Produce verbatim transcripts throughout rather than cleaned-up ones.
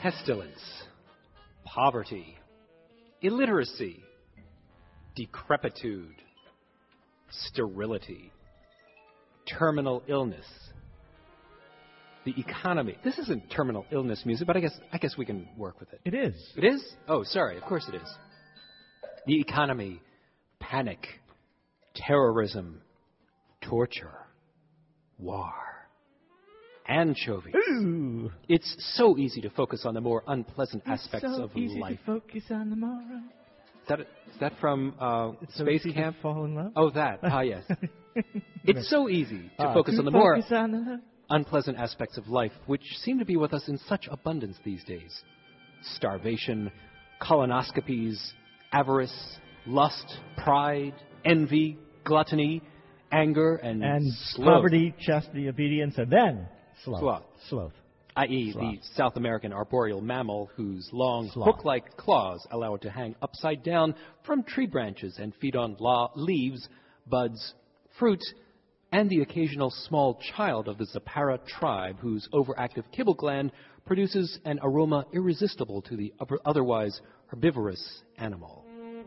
pestilence, poverty, illiteracy, decrepitude, sterility, terminal illness, the economy. This isn't terminal illness music, but I guess I guess we can work with it. It is. It is? Oh, sorry. Of course it is. The economy, panic, terrorism, torture, war, anchovies. Ooh. It's so easy to focus on the more unpleasant It's aspects so of easy life. to focus on the moral. Is that, is that from uh, It's so Space easy Camp? to fall in love. Oh, that. Ah, yes. It's so easy to Uh, focus to on the more focus on the love. unpleasant aspects of life, which seem to be with us in such abundance these days. Starvation, colonoscopies, avarice, lust, pride, envy, gluttony, anger, and, And sloth, poverty, chastity, obedience, and then sloth. Sloth. Sloth. that is Sloth. the South American arboreal mammal whose long Sloth. hook-like claws allow it to hang upside down from tree branches and feed on la- leaves, buds, fruit, and the occasional small child of the Zapara tribe whose overactive kibble gland produces an aroma irresistible to the other- otherwise herbivorous animal.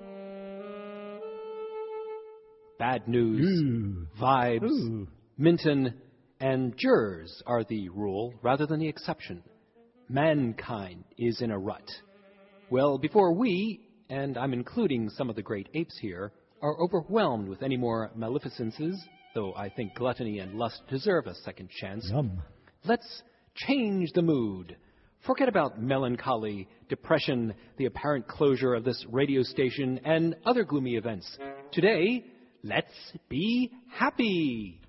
Bad news, Ooh. vibes, Ooh. Minton, and jurors are the rule rather than the exception. Mankind is in a rut. Well, before we, and I'm including some of the great apes here, are overwhelmed with any more maleficences, though I think gluttony and lust deserve a second chance, Yum. let's change the mood. Forget about melancholy, depression, the apparent closure of this radio station, and other gloomy events. Today, let's be happy.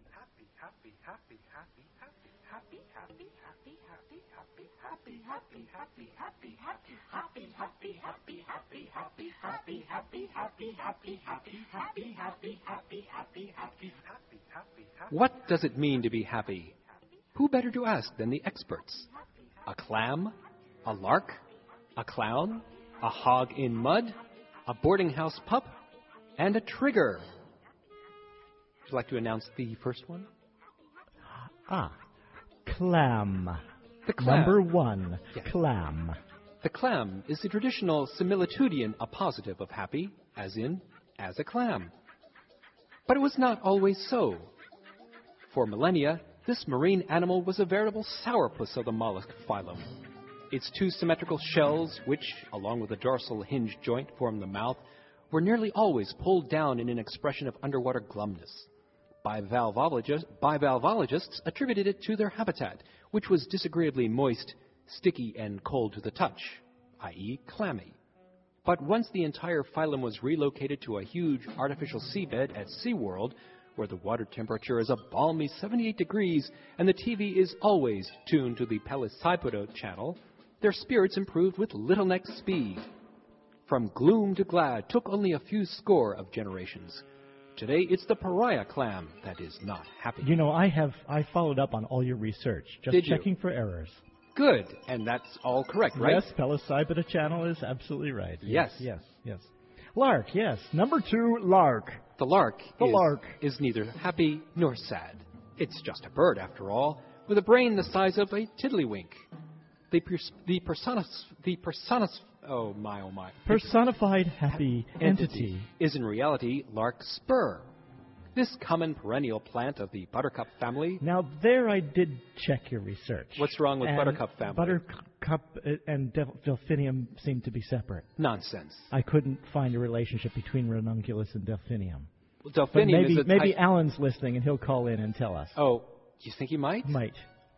What does it mean to be happy? Who better to ask than the experts? A clam? A lark? A clown? A hog in mud? A boarding house pup? And a trigger. Would you like to announce the first one? Ah. Clam. The clam. Number one. Yes. Clam. The clam is the traditional similitudian appositive of happy, as in, as a clam. But it was not always so. For millennia, this marine animal was a veritable sourpuss of the mollusk phylum. Its two symmetrical shells, which, along with a dorsal hinge joint, form the mouth, were nearly always pulled down in an expression of underwater glumness. Bivalvologists, bivalvologists attributed it to their habitat, which was disagreeably moist, sticky, and cold to the touch, that is clammy. But once the entire phylum was relocated to a huge artificial seabed at SeaWorld, where the water temperature is a balmy seventy-eight degrees and the T V is always tuned to the Pelicipoda channel, their spirits improved with little-neck speed. From gloom to glad took only a few score of generations. Today, it's the pariah clam that is not happy. You know, I have I followed up on all your research, just Did you? checking for errors. Good, and that's all correct, right? Yes, Pelicipoda channel is absolutely right. Yes. Yes, yes. Lark, yes. Number two, lark. The lark, The is, lark. is neither happy nor sad. It's just a bird, after all, with a brain the size of a tiddlywink. The pers- the personas the personas oh my oh my Personified happy entity. is in reality larkspur. This common perennial plant of the buttercup family. Now, there I did check your research. What's wrong with And buttercup family? Buttercup uh, and Del- Delphinium seem to be separate. Nonsense. I couldn't find a relationship between Ranunculus and Delphinium. Well, But Delphinium maybe is a maybe type- Alan's listening and he'll call in and tell us. Oh, you think he might? Might.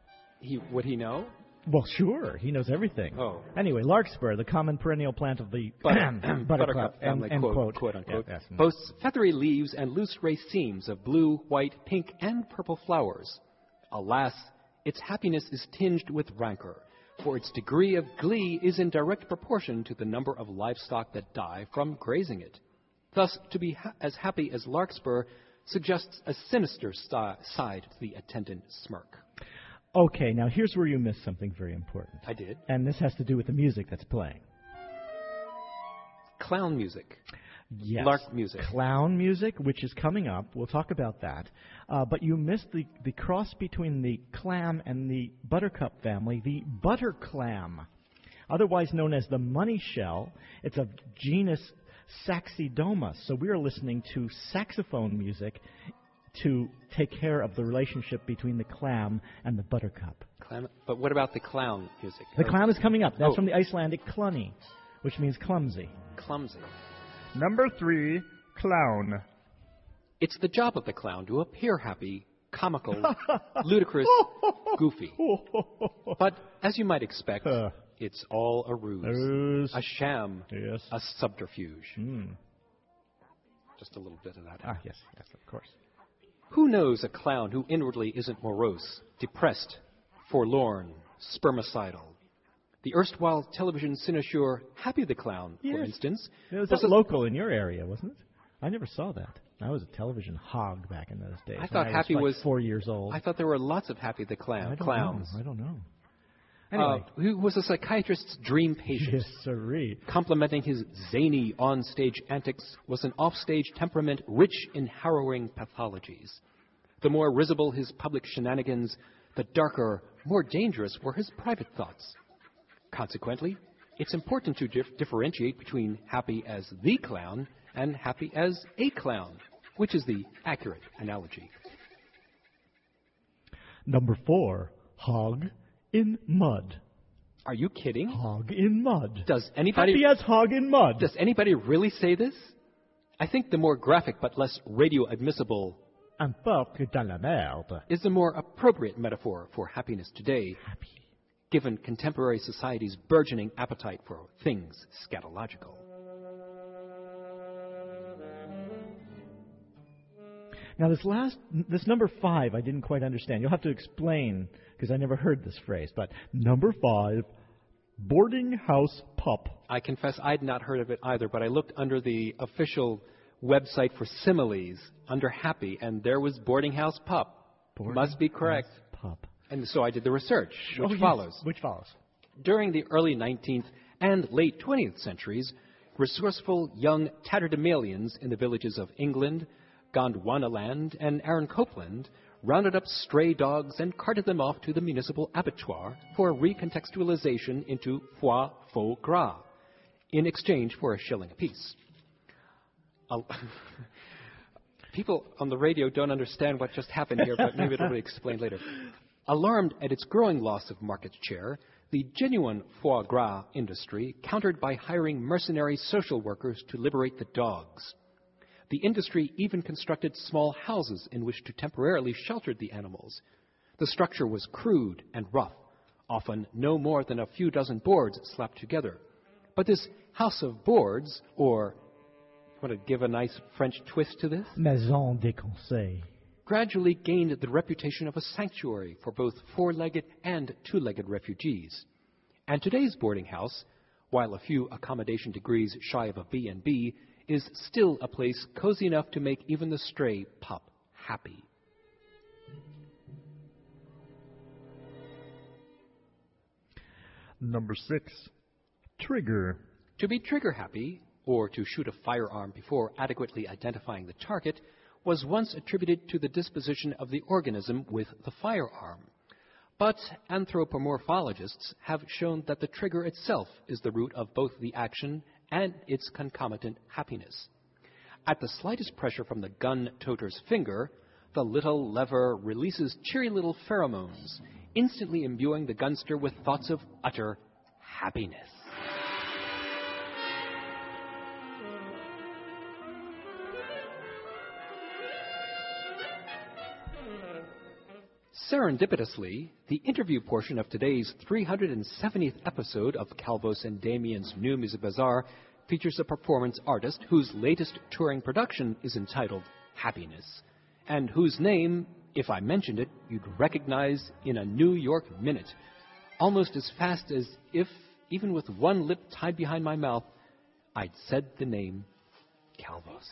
He would he know? Well, sure. He knows everything. Oh. Anyway, larkspur, the common perennial plant of the Butter, buttercup, family, end, end quote, quote. quote unquote, Yes, yes. boasts feathery leaves and loose racemes of blue, white, pink, and purple flowers. Alas, its happiness is tinged with rancor, for its degree of glee is in direct proportion to the number of livestock that die from grazing it. Thus, to be ha- as happy as larkspur suggests a sinister sti- side to the attendant smirk. Okay, now here's where you missed something very important. I did. And this has to do with the music that's playing. Clown music. Yes. Lark music. Clown music, which is coming up. We'll talk about that. Uh, but you missed the, the cross between the clam and the buttercup family, the butter clam. otherwise known as the money shell. It's of genus Saxidoma. So we are listening to saxophone music to take care of the relationship between the clam and the buttercup. Clam, but what about the clown music? The clown is coming up. That's oh. from the Icelandic clunny, which means clumsy. Clumsy. Number three, clown. It's the job of the clown to appear happy, comical, ludicrous, goofy. But as you might expect, Uh. it's all a ruse, Ruse. a sham, Yes. a subterfuge. Mm. Just a little bit of that. Ah, yes, yes, of course. Who knows a clown who inwardly isn't morose, depressed, forlorn, spermicidal? The erstwhile television cynosure Happy the Clown, for Yes. instance, It was was that a- local in your area, wasn't it? I never saw that. I was a television hog back in those days. I when thought I Happy was, like was four years old. I thought there were lots of Happy the I Clown don't clowns. know. I don't know. Uh, Anyway, who was a psychiatrist's dream patient. yes, sirree. Complementing his zany on-stage antics was an off-stage temperament rich in harrowing pathologies. The more risible his public shenanigans, the darker, more dangerous were his private thoughts. Consequently, it's important to dif- differentiate between Happy as the clown and Happy as a clown, which is the accurate analogy. Number four, hog in mud. Are you kidding? Hog in mud. Does anybody Happy as hog in mud. does anybody really say this? I think the more graphic but less radio admissible Un porc dans la merde. is the more appropriate metaphor for happiness today, Happy. given contemporary society's burgeoning appetite for things scatological. Now, this last, this number five, I didn't quite understand. You'll have to explain, because I never heard this phrase. But number five, boarding house pup. I confess I'd not heard of it either, but I looked under the official website for similes under happy, and there was boarding house pup. Boarding Must be correct. house pup. And so I did the research, which Oh, yes, follows. Which follows. During the early nineteenth and late twentieth centuries, resourceful young tatterdemalions in the villages of England, Gondwanaland, and Aaron Copeland rounded up stray dogs and carted them off to the municipal abattoir for recontextualization into foie faux gras in exchange for a shilling apiece. Al- People on the radio don't understand what just happened here, but maybe it'll be explained later. Alarmed at its growing loss of market share, the genuine foie gras industry countered by hiring mercenary social workers to liberate the dogs. The industry even constructed small houses in which to temporarily shelter the animals. The structure was crude and rough, often no more than a few dozen boards slapped together. But this house of boards, or want to give a nice French twist to this, Maison des conseils. gradually gained the reputation of a sanctuary for both four-legged and two-legged refugees. And today's boarding house, while a few accommodation degrees shy of a B and B, is still a place cozy enough to make even the stray pup happy. Number six, trigger. To be trigger happy, or to shoot a firearm before adequately identifying the target, was once attributed to the disposition of the organism with the firearm. But anthropomorphologists have shown that the trigger itself is the root of both the action and its concomitant happiness. At the slightest pressure from the gun-toter's finger, the little lever releases cheery little pheromones, instantly imbuing the gunster with thoughts of utter happiness. Serendipitously, the interview portion of today's three hundred seventieth episode of Calvos and Damien's New Music Bazaar features a performance artist whose latest touring production is entitled Happiness, and whose name, if I mentioned it, you'd recognize in a New York minute, almost as fast as if, even with one lip tied behind my mouth, I'd said the name Calvos.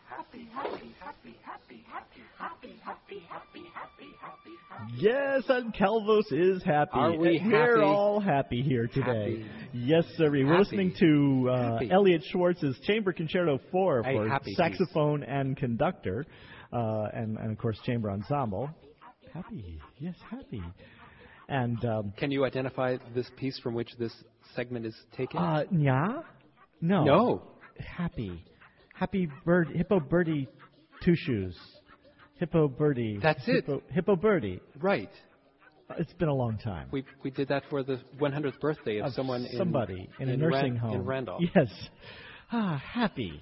Yes, and Calvos is happy. Are we And We're happy? all happy here today. Happy. Yes, sir. We're Happy. listening to uh, Happy. Elliot Schwartz's Chamber Concerto four A for happy saxophone and conductor, uh, and, and of course chamber ensemble. Happy, yes, happy. And um, Can you identify this piece from which this segment is taken? uh, yeah, no, No. happy, happy bird, hippo birdie, two shoes, hippo birdie. That's it. hippo, Hippo birdie. Right. It's been a long time. We we did that for the one hundredth birthday of, Of someone in somebody in, a in nursing Ran- home in Randolph. Yes. Ah, happy.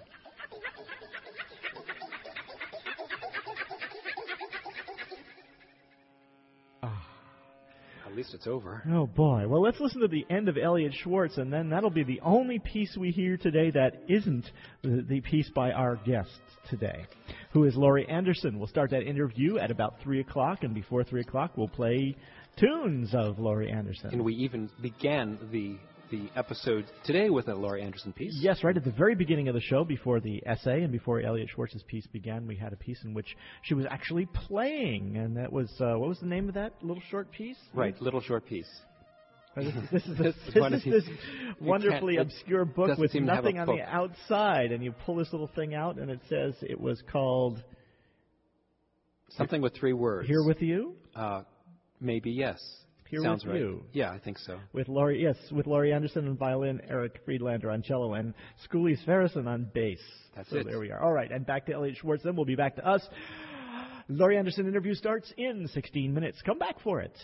At least it's over. Oh, boy. Well, let's listen to the end of Elliot Schwartz, and then that'll be the only piece we hear today that isn't the, the piece by our guest today, who is Laurie Anderson. We'll start that interview at about three o'clock, and before three o'clock, we'll play tunes of Laurie Anderson. And we even began the the episode today with a Laurie Anderson piece. Yes, right at the very beginning of the show, before the essay and before Elliot Schwartz's piece began, we had a piece in which she was actually playing, and that was, uh, what was the name of that little short piece? Right, little short piece. Uh, This, this is, This this, is one is of these- this you wonderfully can't- it obscure book doesn't with seem to have a nothing on the book. outside, and you pull this little thing out, and it says it was called Something with three words. Here With You? Uh, maybe, yes. Here Sounds With right. You. Yeah, I think so. With Laurie, yes, with Laurie Anderson on violin, Eric Friedlander on cello, and Schoolie Sverrisson on bass. That's so it. there we are. All right, and back to Elliot Schwartz, then we'll be back to us. Laurie Anderson interview starts in sixteen minutes. Come back for it.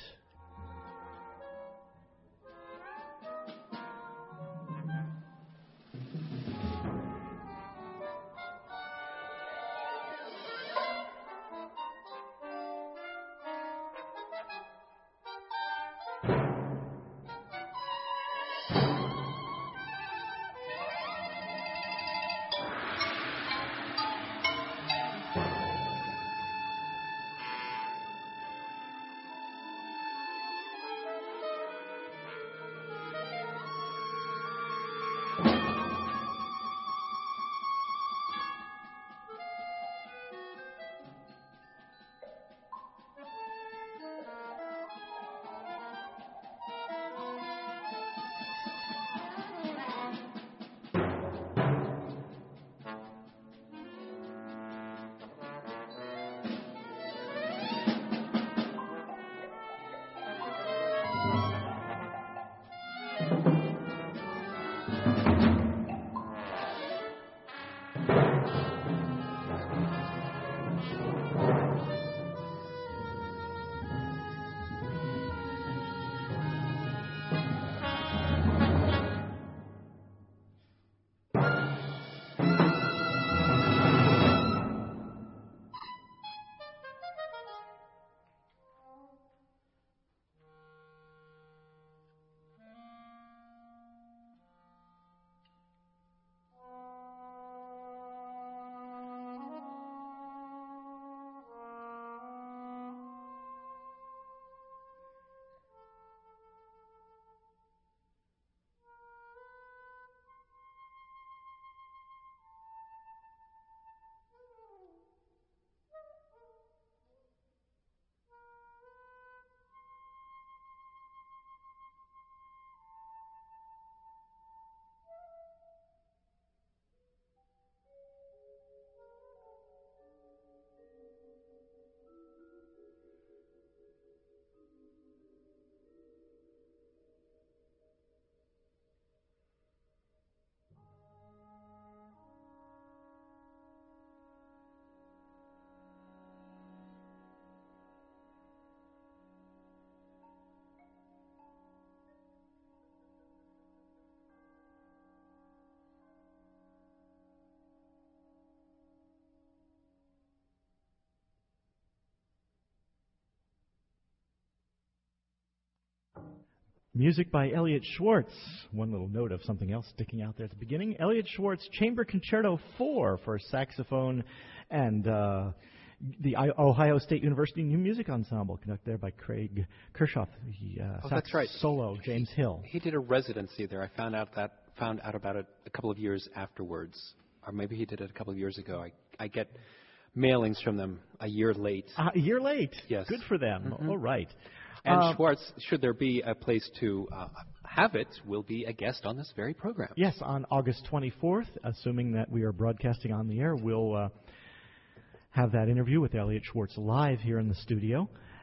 Music by Elliot Schwartz. One little note of something else sticking out there at the beginning. Elliot Schwartz Chamber Concerto four for saxophone and uh, the I- Ohio State University New Music Ensemble, conducted there by Craig Kirchhoff. The uh, Oh, sax that's right. solo, James Hill. He did a residency there. I found out that found out about it a couple of years afterwards, or maybe he did it a couple of years ago. I I get mailings from them a year late. Uh, a year late. Yes. Good for them. Mhm. All right. And Um, Schwartz, should there be a place to uh, have it, will be a guest on this very program. Yes, on August twenty-fourth, assuming that we are broadcasting on the air, we'll uh, have that interview with Elliot Schwartz live here in the studio.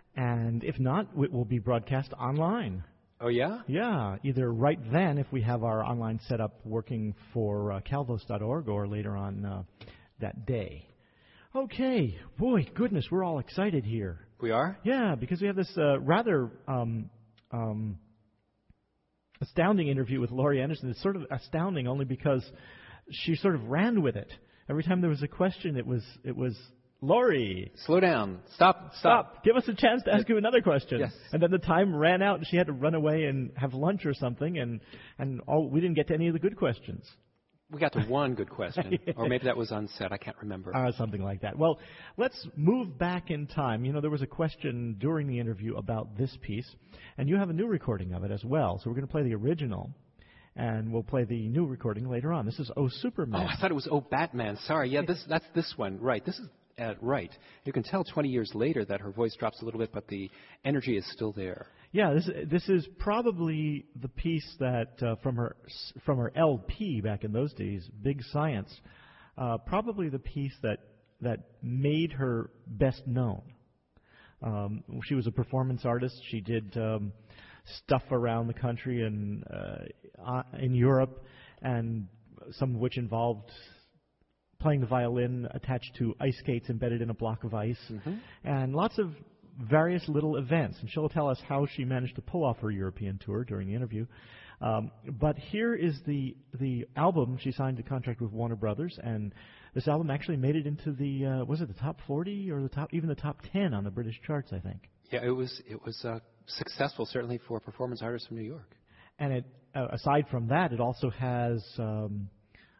And if not, it will be broadcast online. Oh, yeah? Yeah, either right then if we have our online setup working for uh, calvos dot org or later on uh, that day. Okay, boy, goodness, we're all excited here. We are? Yeah, because we have this uh, rather um, um, astounding interview with Laurie Anderson. It's sort of astounding only because she sort of ran with it. Every time there was a question, it was it was Laurie. Slow down. Stop. Stop. Stop. Give us a chance to ask you another question. Yes. And then the time ran out, and she had to run away and have lunch or something, and and all, we didn't get to any of the good questions. We got to one good question. Or maybe that was on set. I can't remember. Uh, something like that. Well, let's move back in time. You know, there was a question during the interview about this piece, and you have a new recording of it as well. So we're going to play the original, and we'll play the new recording later on. This is Oh Superman. Oh, I thought it was Oh Batman. Sorry. Yeah, this that's this one. Right. This is uh, right. You can tell twenty years later that her voice drops a little bit, but the energy is still there. Yeah, this this is probably the piece that uh, from her from her L P back in those days, Big Science, uh, probably the piece that that made her best known. Um, she was a performance artist. She did um, stuff around the country and uh, in Europe, and some of which involved playing the violin attached to ice skates embedded in a block of ice, mm-hmm. and lots of various little events, and she'll tell us how she managed to pull off her European tour during the interview. Um, but here is the the album. She signed a contract with Warner Brothers, and this album actually made it into the uh, was it the top forty or the top even the top ten on the British charts, I think. Yeah, it was it was uh, successful, certainly for a performance artist from New York. And it uh, aside from that, it also has. Um,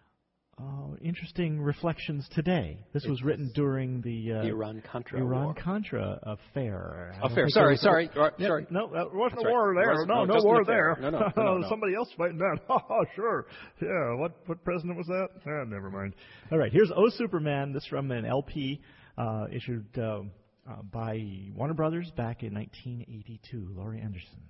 Oh, interesting reflections today. This was written during the, uh, the Iran-Contra Iran-Contra affair. Affair. Sorry, sorry, a, yeah, sorry. No, there wasn't That's a war right. there. Was, no, no, no war there. there. No, no, no, no. Somebody else fighting that. Oh, sure. Yeah, what what president was that? Ah, never mind. All right, here's Oh Superman. This from an L P uh, issued uh, uh, by Warner Brothers back in nineteen eighty-two. Laurie Anderson.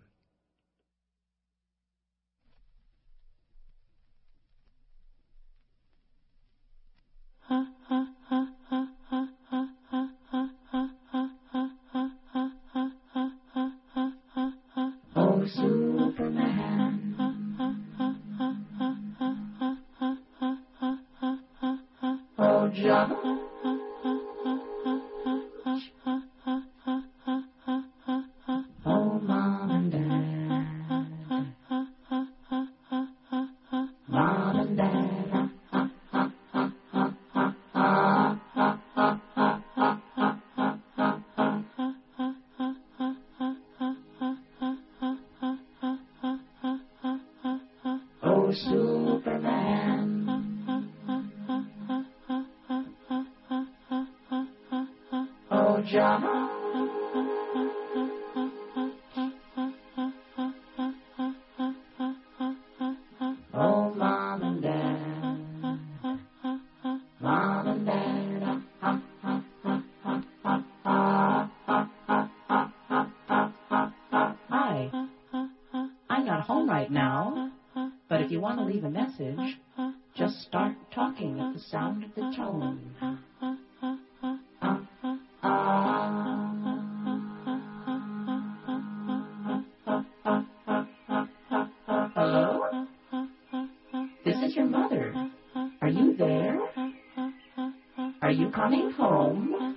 Oh, Superman. Oh, John. Oh, Mom and Dad. Mom and Dad. Oh, Superman. Oh, John. Oh, Mom and Dad. Mom and Dad. Hi. I'm not home right now, but if you want to leave a message, just start talking at the sound of the tone. Hello? This is your mother. Are you there? Are you coming home?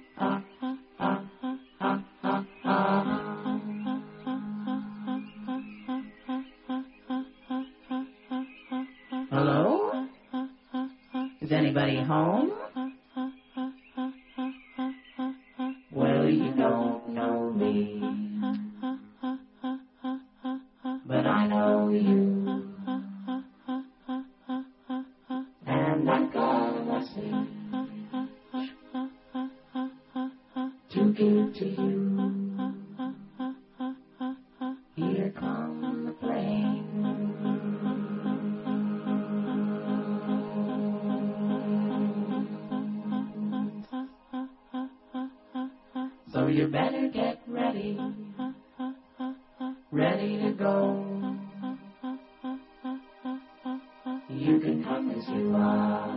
Hello? Is anybody home? Well, you don't know me, but I know you, and I've got a message to give to you. Here comes the plane. So you better get ready, ready to go. You can come as you are,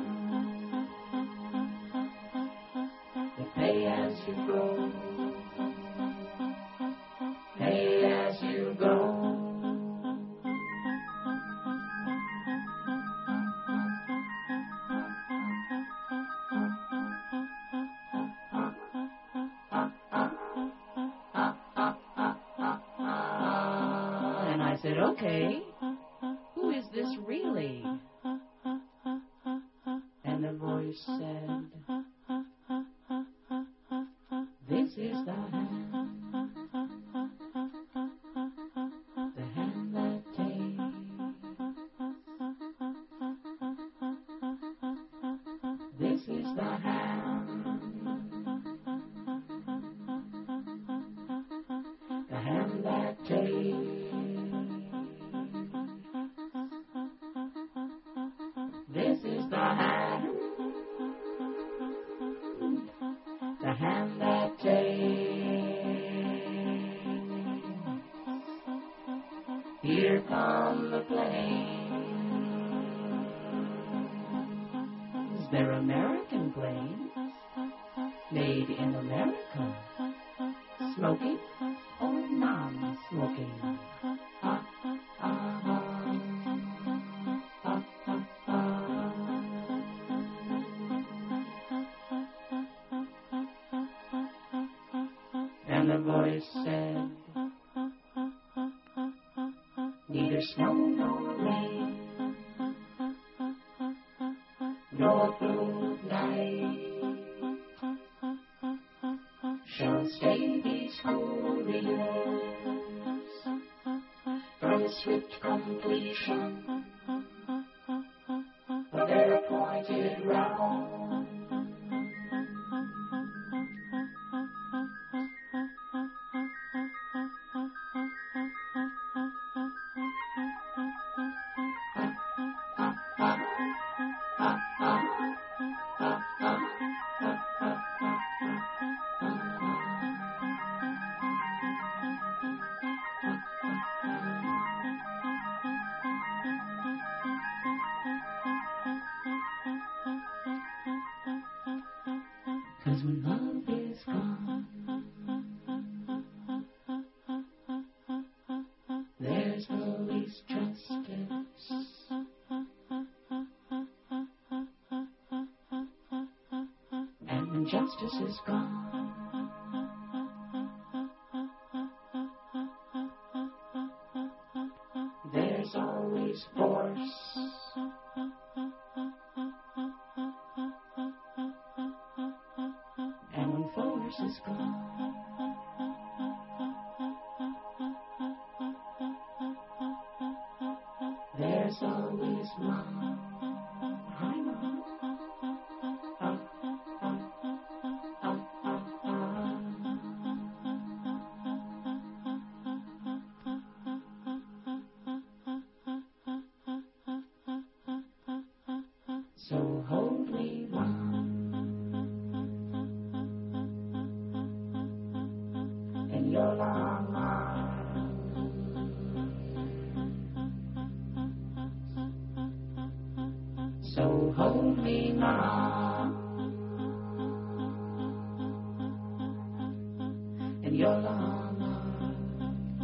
you pay as you go. said, okay, who is this really? And the voice said, this is the hand, the hand that takes. This is the hand, the hand that takes. This is the hand, the hand that takes. Here come the planes. They're American planes, made in America. Smoking or non-smoking? Ah, ah, ah. And the voice said, neither snow nor rain, nor blue night shall stay these cool years from the swift completion of their appointed round. Cause when love is gone, there's no least justice. And when justice is gone, there's always force. And when force is gone, there's always love. I know. Ah, ah, ah, ah, ah. So hold me one in your long arms. So hold me now in your long arms.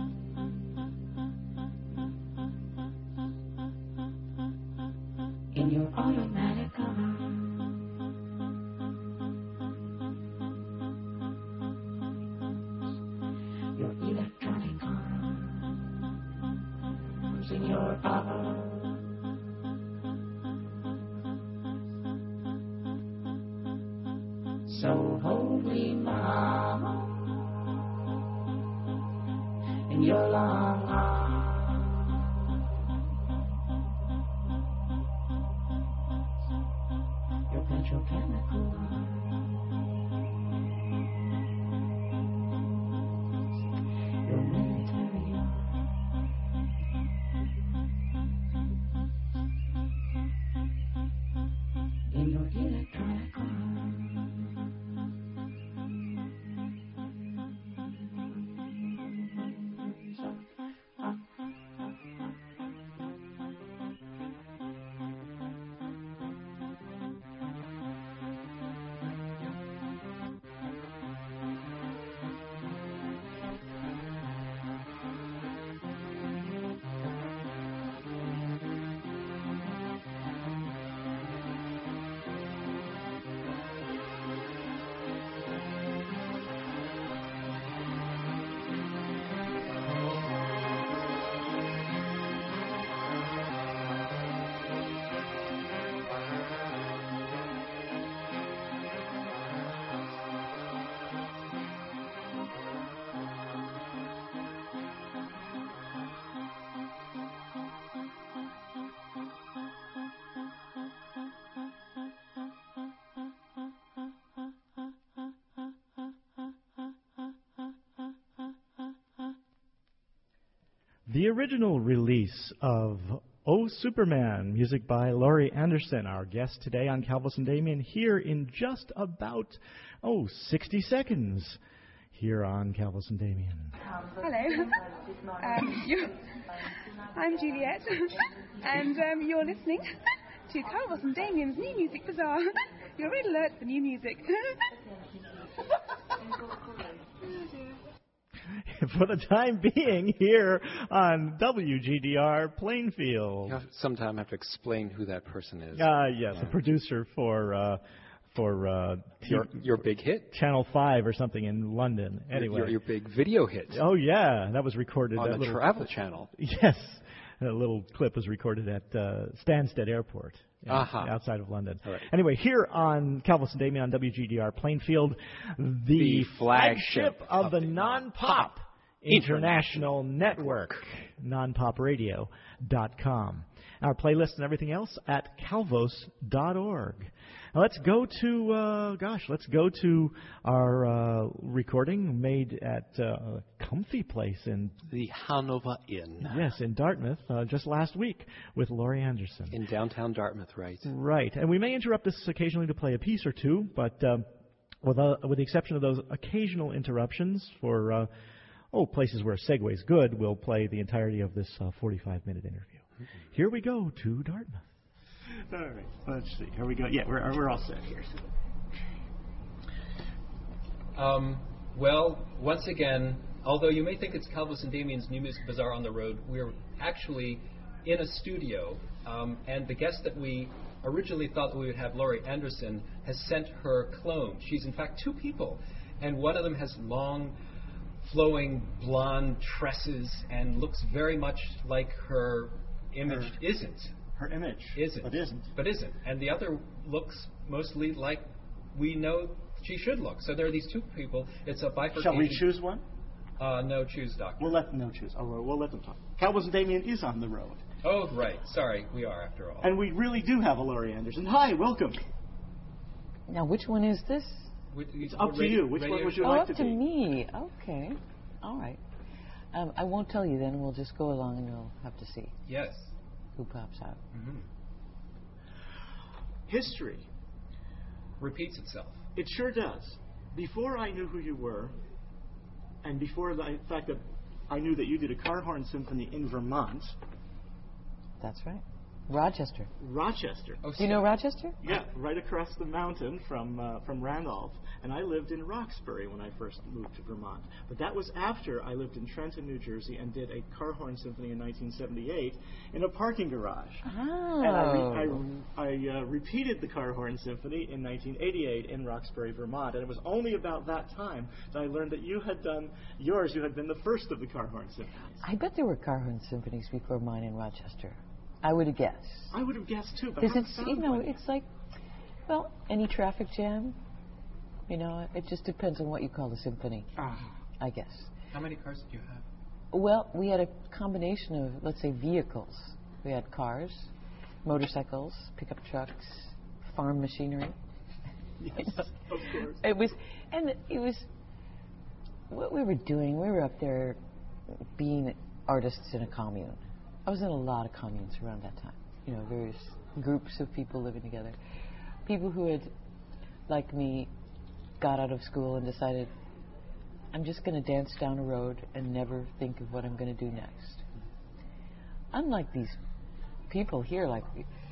In your automatic arms. Your electronic arms. In your arms. So hold me now in your long arms. Your petrochemical arms. Your military arms. In your electronic arms. the original release of Oh Superman, music by Laurie Anderson, our guest today on Calvis and Damien, here in just about, oh, sixty seconds here on Calvis and Damien. Hello. um, you, I'm Juliet, and um, you're listening to Calvis and Damien's New Music Bazaar. You're red alert for new music. For the time being, here on W G D R Plainfield. You have, sometime have to explain who that person is. Uh, yes, Yeah. a producer for uh, for uh, Your, your big hit? Channel five or something in London. Anyway, Your, your big video hit. Oh yeah, that was recorded on that the little, Travel Channel. Yes, that little clip was recorded at uh, Stansted Airport. Yeah, Uh-huh. outside of London. All right. Anyway, here on Calvis and Damien on W G D R Plainfield, the, The flagship of, of the the Non-Pop International Network, non pop radio dot com. Our playlist and everything else at calvos dot org. Now let's go to, uh, gosh, let's go to our uh, recording made at uh, a comfy place in The Hanover Inn. Yes, in Dartmouth, uh, just last week with Laurie Anderson. In downtown Dartmouth, right? Right, and we may interrupt this occasionally to play a piece or two, but um, with, uh, with the exception of those occasional interruptions for uh, oh places where segue's good, we'll play the entirety of this uh, forty-five minute interview. Mm-hmm. Here we go to Dartmouth. All right, let's see. Here we go. Yeah, we're we're all set here. So. Um, well, once again, although you may think it's Calvis and Damien's New Music Bazaar on the road, we're actually in a studio, um, and the guest that we originally thought that we would have, Laurie Anderson, has sent her clone. She's in fact two people, and one of them has long, flowing blonde tresses and looks very much like her image Her- isn't. Her image, Isn't. but isn't. But isn't. And the other looks mostly like we know she should look. So there are these two people. It's a bifurcation. Shall we choose one? Uh, no, choose, Doctor. We'll let them no choose. Oh, we'll we'll let them talk. Calvis and Damien is on the road, Oh, right. Sorry, we are after all. and we really do have a Laurie Anderson. Hi, welcome. Now, which one is this? We- we- It's up to radio- you. Which one radio would you show? Oh, like up to to be? me. Okay. All right. Um, I won't tell you then. We'll just go along and you'll have to see Yes. who pops out. hmm History. Repeats itself. It sure does. Before I knew who you were, and before the fact that I knew that you did a car horn symphony in Vermont, That's right. Rochester. Rochester. Oh, Do you know Rochester? Yeah, right across the mountain from uh, from Randolph. And I lived in Roxbury when I first moved to Vermont. But that was after I lived in Trenton, New Jersey, and did a car horn symphony in nineteen seventy-eight in a parking garage. Oh. And I, re- I, I uh, repeated the car horn symphony in nineteen eighty-eight in Roxbury, Vermont. And it was only about that time that I learned that you had done yours. You had been the first of the car horn symphonies. I bet there were car horn symphonies before mine in Rochester. I would have guessed. I would have guessed too, but Because how it's, sound you know, like it? it's like, well, any traffic jam, you know, it just depends on what you call a symphony, Ah. I guess. How many cars did you have? Well, we had a combination of, let's say, vehicles. We had cars, motorcycles, pickup trucks, farm machinery. Yes, of course. It was, and it was what we were doing. We were up there being artists in a commune. I was in a lot of communes around that time. You know, various groups of people living together. People who had, like me, got out of school and decided, I'm just going to dance down a road and never think of what I'm going to do next. Unlike these people here, like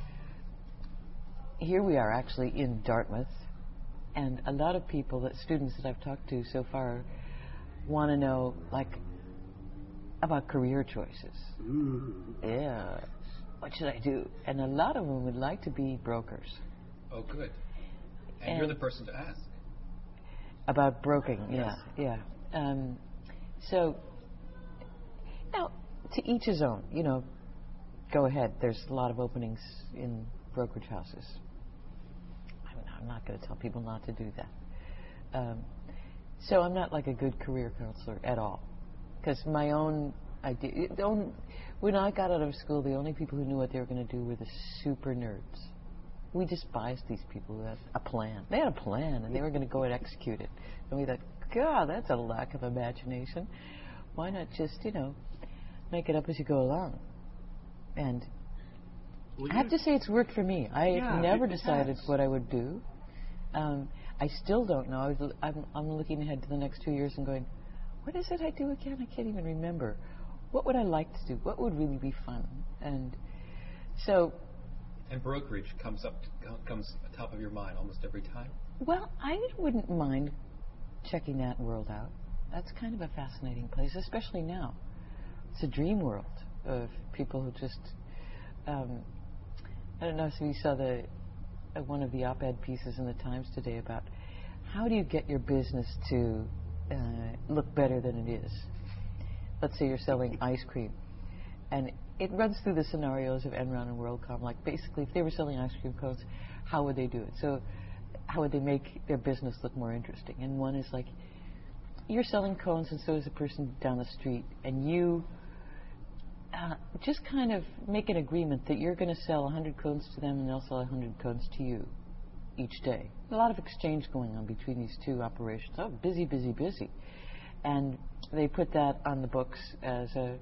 here we are actually in Dartmouth, and a lot of people, that students that I've talked to so far, want to know, like, about career choices. Ooh. Yeah, what should I do? And a lot of them would like to be brokers. Oh, good. And, And- you're the person to ask. About broking, yeah, yeah. Um, so, now, to each his own, you know, go ahead. There's a lot of openings in brokerage houses. I'm, I'm not going to tell people not to do that. Um, so I'm not like a good career counselor at all. Because my own idea, the only, when I got out of school, the only people who knew what they were going to do were the super nerds. We despised these people who had a plan. They had a plan, and they were going to go and execute it. And we thought, God, that's a lack of imagination. Why not just, you know, make it up as you go along. And Well, I have to say it's worked for me. I Yeah, never it decided has. what I would do. Um, I still don't know. I was, I'm, I'm looking ahead to the next two years and going, what is it I do again? I can't even remember. What would I like to do? What would really be fun? And so, And brokerage comes up, to, comes top of your mind almost every time. well, I wouldn't mind checking that world out. That's kind of a fascinating place, especially now. It's a dream world of people who just. Um, I don't know if you saw the uh, one of the op-ed pieces in the Times today about how do you get your business to uh, look better than it is. Let's say you're selling ice cream, and it runs through the scenarios of Enron and WorldCom. Like basically, if they were selling ice cream cones, how would they do it? So, how would they make their business look more interesting? And one is like, you're selling cones, and so is the person down the street, and you. Uh, just kind of make an agreement that you're going to sell one hundred cones to them and they'll sell one hundred cones to you each day. A lot of exchange going on between these two operations. Oh, busy, busy, busy. And they put that on the books as a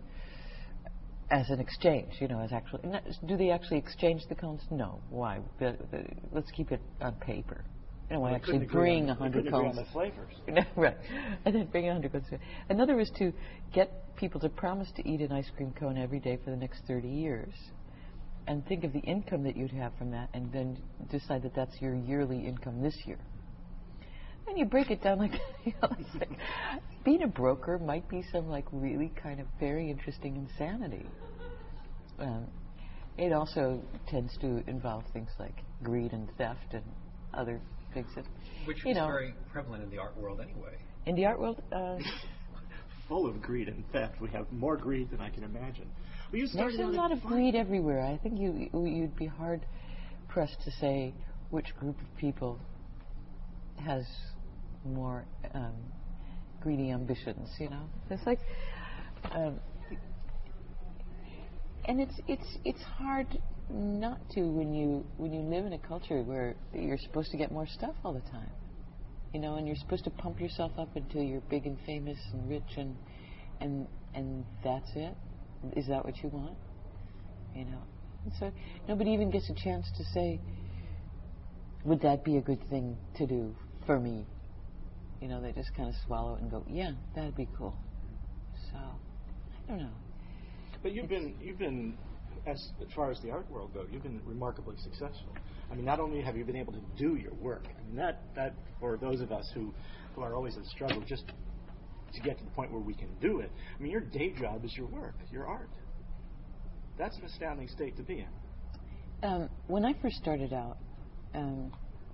as an exchange, you know, as actually. Do they actually exchange the cones? No. Why? The, the, let's keep it on paper. You know, Well, I they couldn't actually agree bring on the- one hundred they couldn't agree cones. on the flavors. Right. And then bring one hundred cones. Another is to get people to promise to eat an ice cream cone every day for the next thirty years. And think of the income that you'd have from that, and then decide that that's your yearly income this year. And you break it down like, you know, it's like being a broker might be some like really kind of very interesting insanity. Um, it also tends to involve things like greed and theft and other things that, Which you is know, very prevalent in the art world anyway. in the art world. Uh, Full of greed and theft. We have more greed than I can imagine. Well, you There's started a out lot at of fun- greed everywhere. I think you you'd be hard pressed to say which group of people has more um, greedy ambitions. You know, it's like, um, and it's it's it's hard not to when you when you live in a culture where you're supposed to get more stuff all the time. You know, and you're supposed to pump yourself up until you're big and famous and rich and and and that's it. Is that what you want? You know, and so nobody even gets a chance to say, "Would that be a good thing to do for me?" You know, they just kind of swallow it and go, "Yeah, that'd be cool." So, I don't know. But you've been you've been as, as far as the art world goes, you've been remarkably successful. I mean, not only have you been able to do your work, I mean that that for those of us who who are always in struggle just to get to the point where we can do it. I mean, your day job is your work, your art. That's an astounding state to be in. Um, when I first started out, um,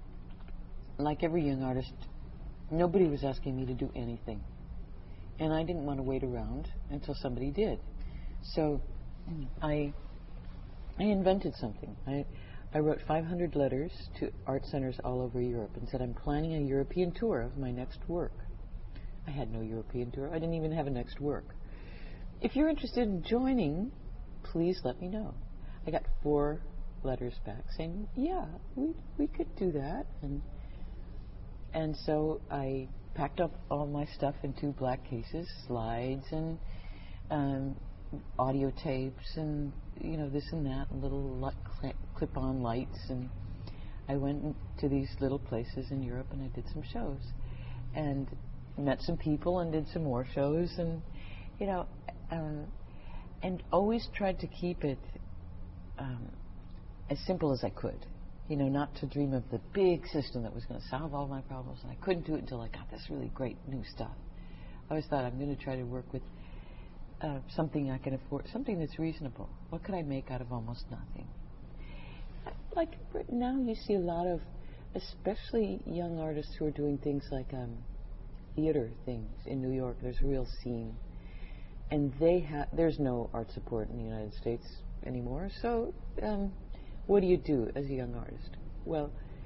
like every young artist, nobody was asking me to do anything. And I didn't want to wait around until somebody did. So I I invented something. I, I wrote five hundred letters to art centers all over Europe and said, I'm planning a European tour of my next work. I had no European tour. I didn't even have a next work. If you're interested in joining, please let me know. I got four letters back saying, yeah, we we could do that. And and so I packed up all my stuff in two black cases, slides and um, audio tapes and, you know, this and that, and little li- cl- clip-on lights. And I went to these little places in Europe and I did some shows. And met some people and did some more shows. And, you know, um, and always tried to keep it um, as simple as I could. You know, not to dream of the big system that was going to solve all my problems. And I couldn't do it until I got this really great new stuff. I always thought I'm going to try to work with uh, something I can afford, something that's reasonable. What could I make out of almost nothing? Like now you see a lot of, especially young artists who are doing things like um, theater things in New York. There's a real scene. And they have, there's no art support in the United States anymore. So, um, what do you do as a young artist? Well,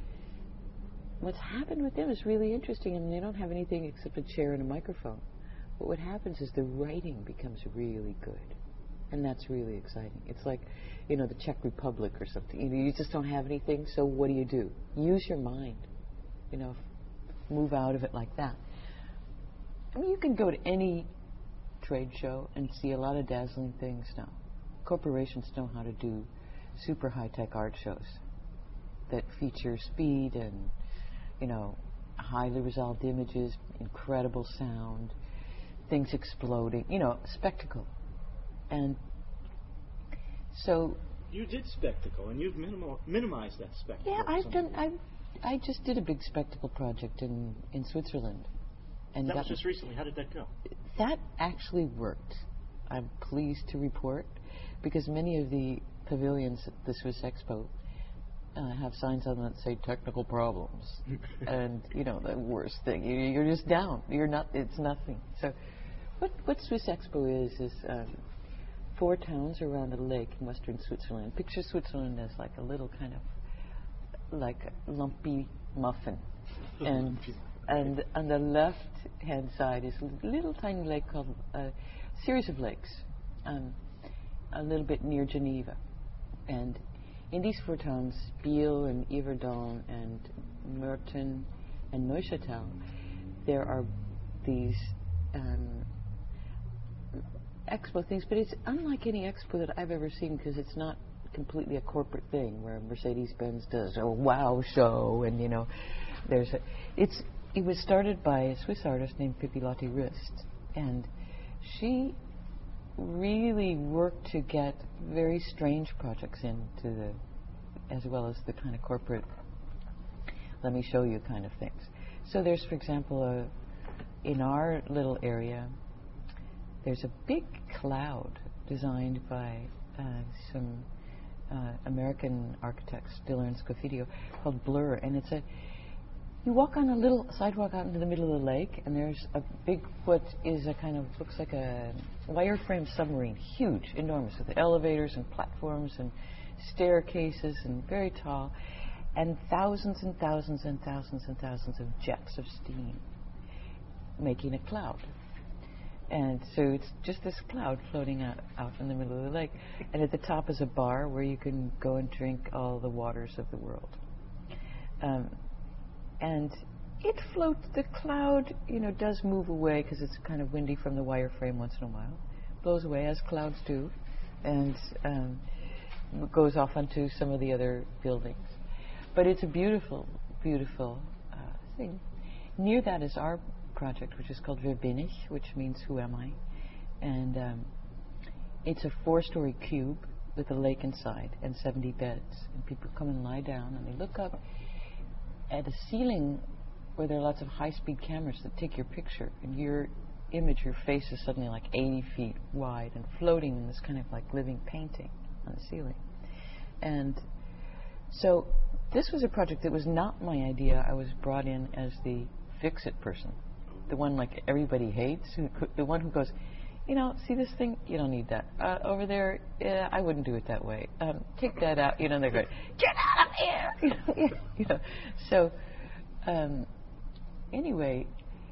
what's happened with them is really interesting. I mean, they don't have anything except a chair and a microphone. But what happens is the writing becomes really good. And that's really exciting. It's like, you know, the Czech Republic or something. You know, you just don't have anything, so what do you do? Use your mind. You know, move out of it like that. I mean, you can go to any trade show and see a lot of dazzling things now. Corporations know how to do super high-tech art shows that feature speed and, you know, highly resolved images, incredible sound, things exploding, you know, spectacle. And so... You did spectacle, and you've minimal, minimized that spectacle. Yeah, I've done... I I just did a big spectacle project in, in Switzerland. And that was just recently. How did that go? That actually worked. I'm pleased to report, because many of the pavilions at the Swiss Expo uh, have signs on them that say technical problems. And, you know, the worst thing, you, you're just down. You're not, it's nothing. So what, what Swiss Expo is, is um, four towns around a lake in western Switzerland. Picture Switzerland as like a little kind of, like a lumpy muffin. And and on the left-hand side is a little tiny lake called, a uh, series of lakes, um, a little bit near Geneva. And in these four towns, Biel and Yverdon and Merton and Neuchâtel, there are these um, expo things, but it's unlike any expo that I've ever seen, because it's not completely a corporate thing where Mercedes-Benz does a wow show, and you know, there's a, it's it was started by a Swiss artist named Pippi Lotti Rist, and she really worked to get very strange projects into the, as well as the kind of corporate, let me show you kind of things. So there's, for example, a, in our little area, there's a big cloud designed by uh, some uh, American architects, Diller and Scofidio, called Blur, and it's a, you walk on a little sidewalk out into the middle of the lake, and there's a big, what is a kind of, looks like a wireframe submarine, huge, enormous, with elevators and platforms and staircases and very tall, and thousands and thousands and thousands and thousands of jets of steam making a cloud. And so it's just this cloud floating out, out in the middle of the lake. And at the top is a bar where you can go and drink all the waters of the world. Um, and it floats, the cloud, you know, does move away because it's kind of windy from the wireframe once in a while. Blows away, as clouds do, and um, goes off onto some of the other buildings. But it's a beautiful, beautiful uh, thing. Near that is our project, which is called Wer bin ich, which means who am I? And um, it's a four-story cube with a lake inside and seventy beds. And people come and lie down and they look up at a ceiling where there are lots of high-speed cameras that take your picture, and your image, your face is suddenly like eighty feet wide and floating in this kind of like living painting on the ceiling. And so this was a project that was not my idea. I was brought in as the fix-it person, the one like everybody hates, who, the one who goes, you know, see this thing? You don't need that. Uh, over there, yeah, I wouldn't do it that way. Um, take that out. You know, they're going, get out of here! You know, you know. So, um, anyway,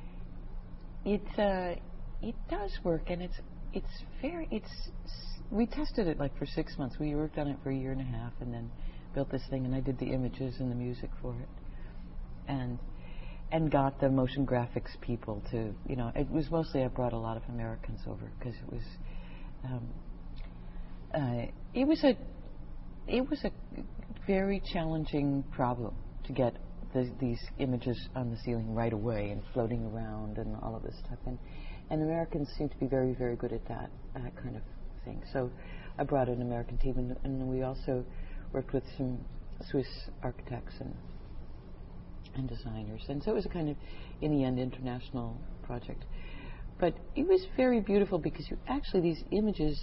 it uh, it does work, and it's it's very it's. We tested it like for six months. We worked on it for a year and a half, and then built this thing, and I did the images and the music for it, and. And got the motion graphics people to, you know, it was mostly I brought a lot of Americans over because it was, um, uh, it was a, it was a very challenging problem to get the, these images on the ceiling right away and floating around and all of this stuff. And, and Americans seem to be very, very good at that uh, kind of thing. So I brought an American team, and, and we also worked with some Swiss architects and. and designers, and so it was a kind of, in the end, international project. But it was very beautiful because you actually, these images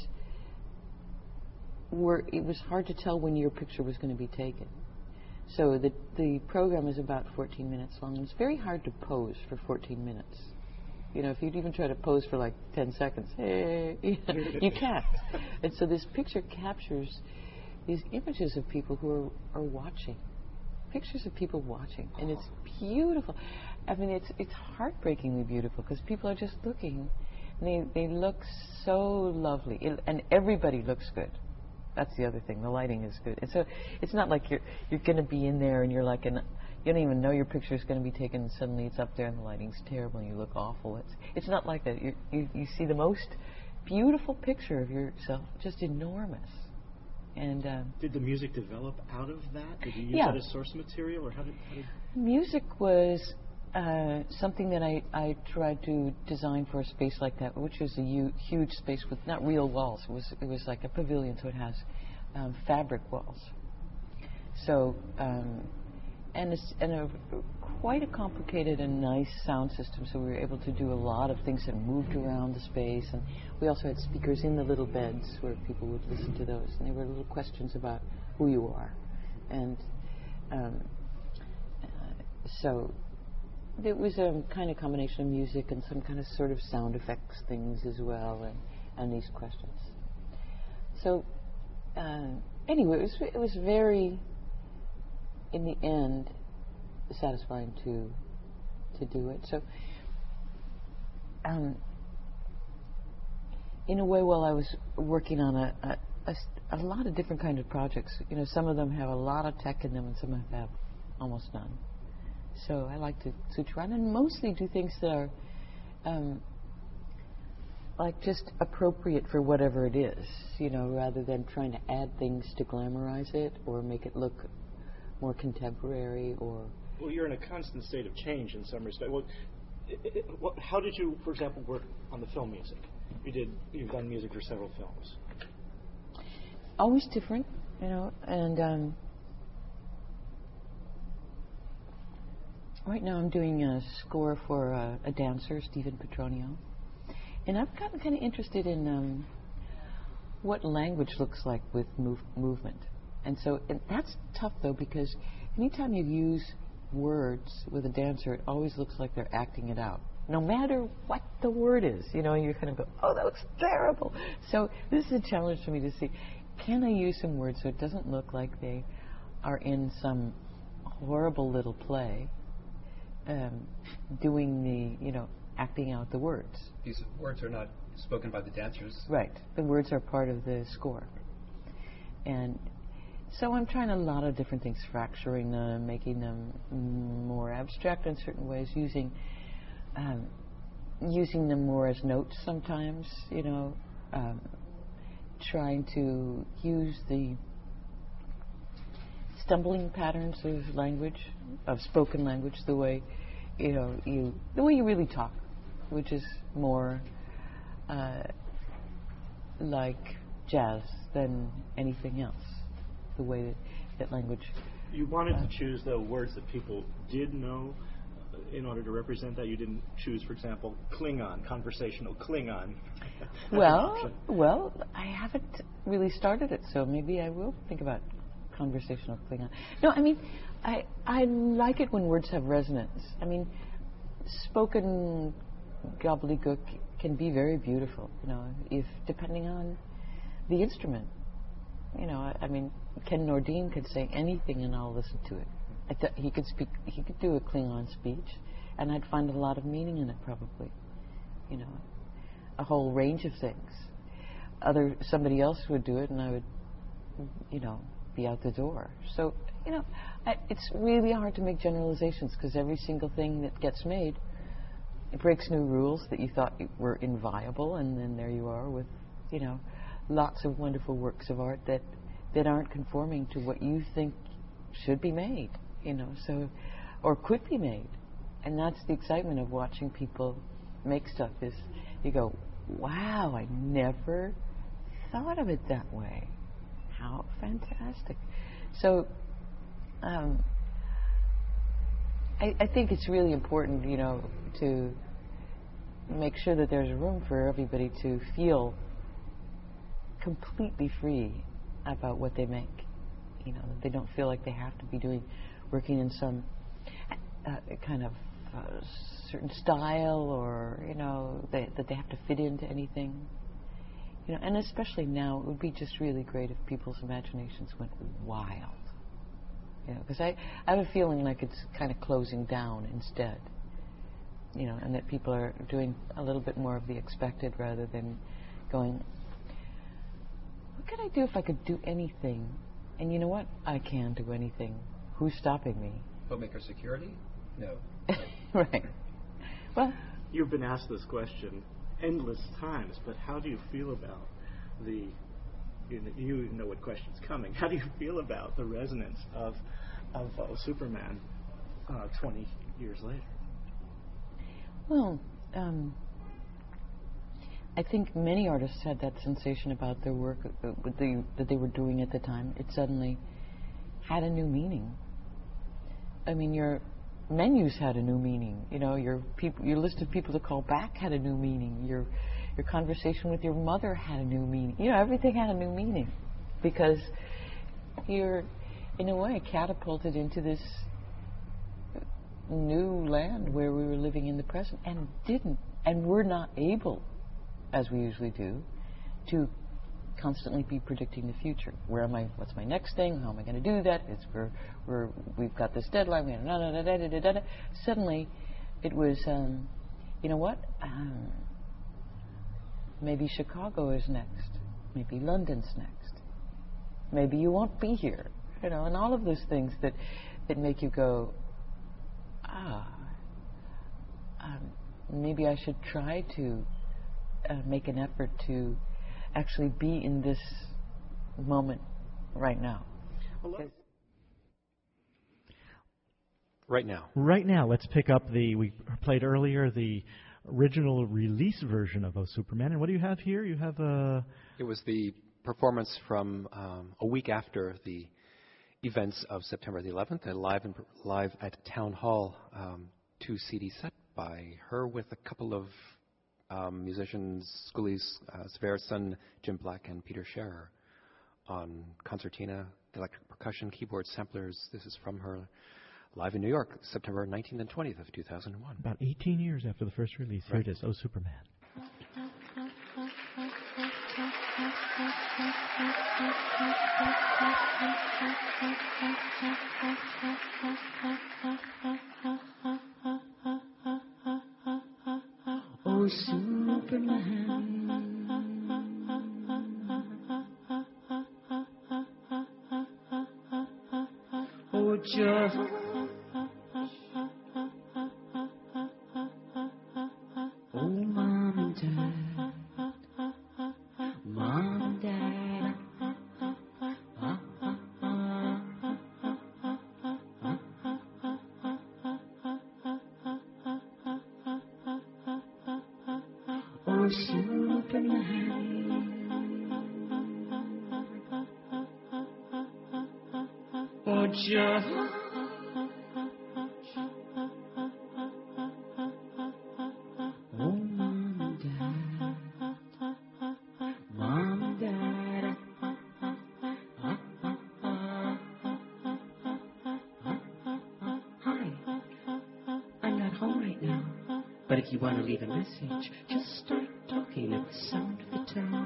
were, it was hard to tell when your picture was going to be taken. So the the program is about fourteen minutes long, and it's very hard to pose for fourteen minutes. You know, if you'd even try to pose for like ten seconds, hey, you can't. And so this picture captures these images of people who are, are watching. Pictures of people watching, and it's beautiful. I mean, it's it's heartbreakingly beautiful because people are just looking, and they they look so lovely, it, and everybody looks good. That's the other thing. The lighting is good, and so it's not like you're you're going to be in there and you're like an you don't even know your picture is going to be taken, and suddenly it's up there and the lighting's terrible and you look awful. It's it's not like that. You you, you see the most beautiful picture of yourself, just enormous. And um, did the music develop out of that? Did you use yeah. that as source material, or how did? How did music was uh, something that I, I tried to design for a space like that, which was a u- huge space with not real walls. It was it was like a pavilion, so it has um, fabric walls. So um, and it's, and a quite a complicated and nice sound system. So we were able to do a lot of things that moved around the space, and we also had speakers in the little beds where people would listen to those, and there were little questions about who you are, and um, uh, so it was a kind of combination of music and some kind of sort of sound effects things as well, and, and these questions. So uh, anyway, it was it was very, in the end, satisfying to to do it. So um, in a way, while I was working on a, a, a, a lot of different kinds of projects, you know, some of them have a lot of tech in them and some have almost none. So I like to switch around and mostly do things that are um, like just appropriate for whatever it is, you know, rather than trying to add things to glamorize it or make it look more contemporary or... Well, you're in a constant state of change in some respect. Well, it, it, what, how did you, for example, work on the film music? You did. You've done music for several films. Always different, you know. And um, right now, I'm doing a score for uh, a dancer, Stephen Petronio, and I've gotten kind of interested in um, what language looks like with move, movement. And so and that's tough, though, because anytime you use words with a dancer, it always looks like they're acting it out. No matter what the word is, you know, you kind of go, oh, that looks terrible. So this is a challenge for me to see, can I use some words so it doesn't look like they are in some horrible little play um, doing the, you know, acting out the words. These words are not spoken by the dancers. Right. The words are part of the score. And so I'm trying a lot of different things, fracturing them, making them more abstract in certain ways, using um, using them more as notes sometimes, you know, um, trying to use the stumbling patterns of language, of spoken language, the way, you know, you the way you really talk, which is more uh, like jazz than anything else. The way that, that language. You wanted uh, to choose the words that people did know uh, in order to represent that. You didn't choose, for example, Klingon, conversational Klingon. well, well, I haven't really started it, so maybe I will think about conversational Klingon. No, I mean, I I like it when words have resonance. I mean, spoken gobbledygook can be very beautiful, you know, if depending on the instrument. You know, I, I mean, Ken Nordine could say anything and I'll listen to it. I th- he could speak, he could do a Klingon speech, and I'd find a lot of meaning in it, probably. You know, a whole range of things. Other somebody else would do it, and I would, you know, be out the door. So, you know, I, it's really hard to make generalizations because every single thing that gets made, it breaks new rules that you thought were inviolable, and then there you are with, you know, lots of wonderful works of art that, that aren't conforming to what you think should be made, you know, so, or could be made. And that's the excitement of watching people make stuff is you go, wow, I never thought of it that way. How fantastic. So um, I, I think it's really important, you know, to make sure that there's room for everybody to feel completely free about what they make. You know, they don't feel like they have to be doing, working in some uh, kind of uh, certain style, or you know, they, that they have to fit into anything. You know, and especially now, it would be just really great if people's imaginations went wild. You know, because I, I have a feeling like it's kind of closing down instead. You know, and that people are doing a little bit more of the expected rather than going, what could I do if I could do anything? And you know what? I can do anything. Who's stopping me? Homemaker security? No. Right. Well, you've been asked this question endless times, but how do you feel about the, you know, you know what question's coming, how do you feel about the resonance of, of uh, Superman uh, twenty years later? Well, um, I think many artists had that sensation about their work uh, what they, that they were doing at the time. It suddenly had a new meaning. I mean, your menus had a new meaning. You know, your people, your list of people to call back had a new meaning. Your your conversation with your mother had a new meaning. You know, everything had a new meaning because you're, in a way, catapulted into this new land where we were living in the present and didn't, and were not able, as we usually do, to constantly be predicting the future. Where am I? What's my next thing? How am I going to do that? It's we're, we're we've got this deadline. We da, da, da, da, da, da, da. Suddenly, it was, um, you know what? Um, maybe Chicago is next. Maybe London's next. Maybe you won't be here. You know, and all of those things that that make you go, ah, um, maybe I should try to uh, make an effort to actually be in this moment right now. Right now. Right now, let's pick up the, we played earlier the original release version of Oh Superman. And what do you have here? You have a... It was the performance from um, a week after the events of September the eleventh, a live, in, live at Town Hall um, two C D set by her with a couple of Um, musicians, Schoolies, uh, Sverson, Jim Black, and Peter Scherer on concertina, electric percussion, keyboard, samplers. This is from her live in New York, September nineteenth and twentieth of two thousand one. About eighteen years after the first release. Right. Here it is, Oh Superman. Oh, Superman, oh, just oh, Mom and Dad, Mom and Dad, oh, Superman, oh, just oh, Mom and Dad, Mom and Dad, hi, I'm not home right now, but if you want to leave a message, just start talking at the sound of the tone.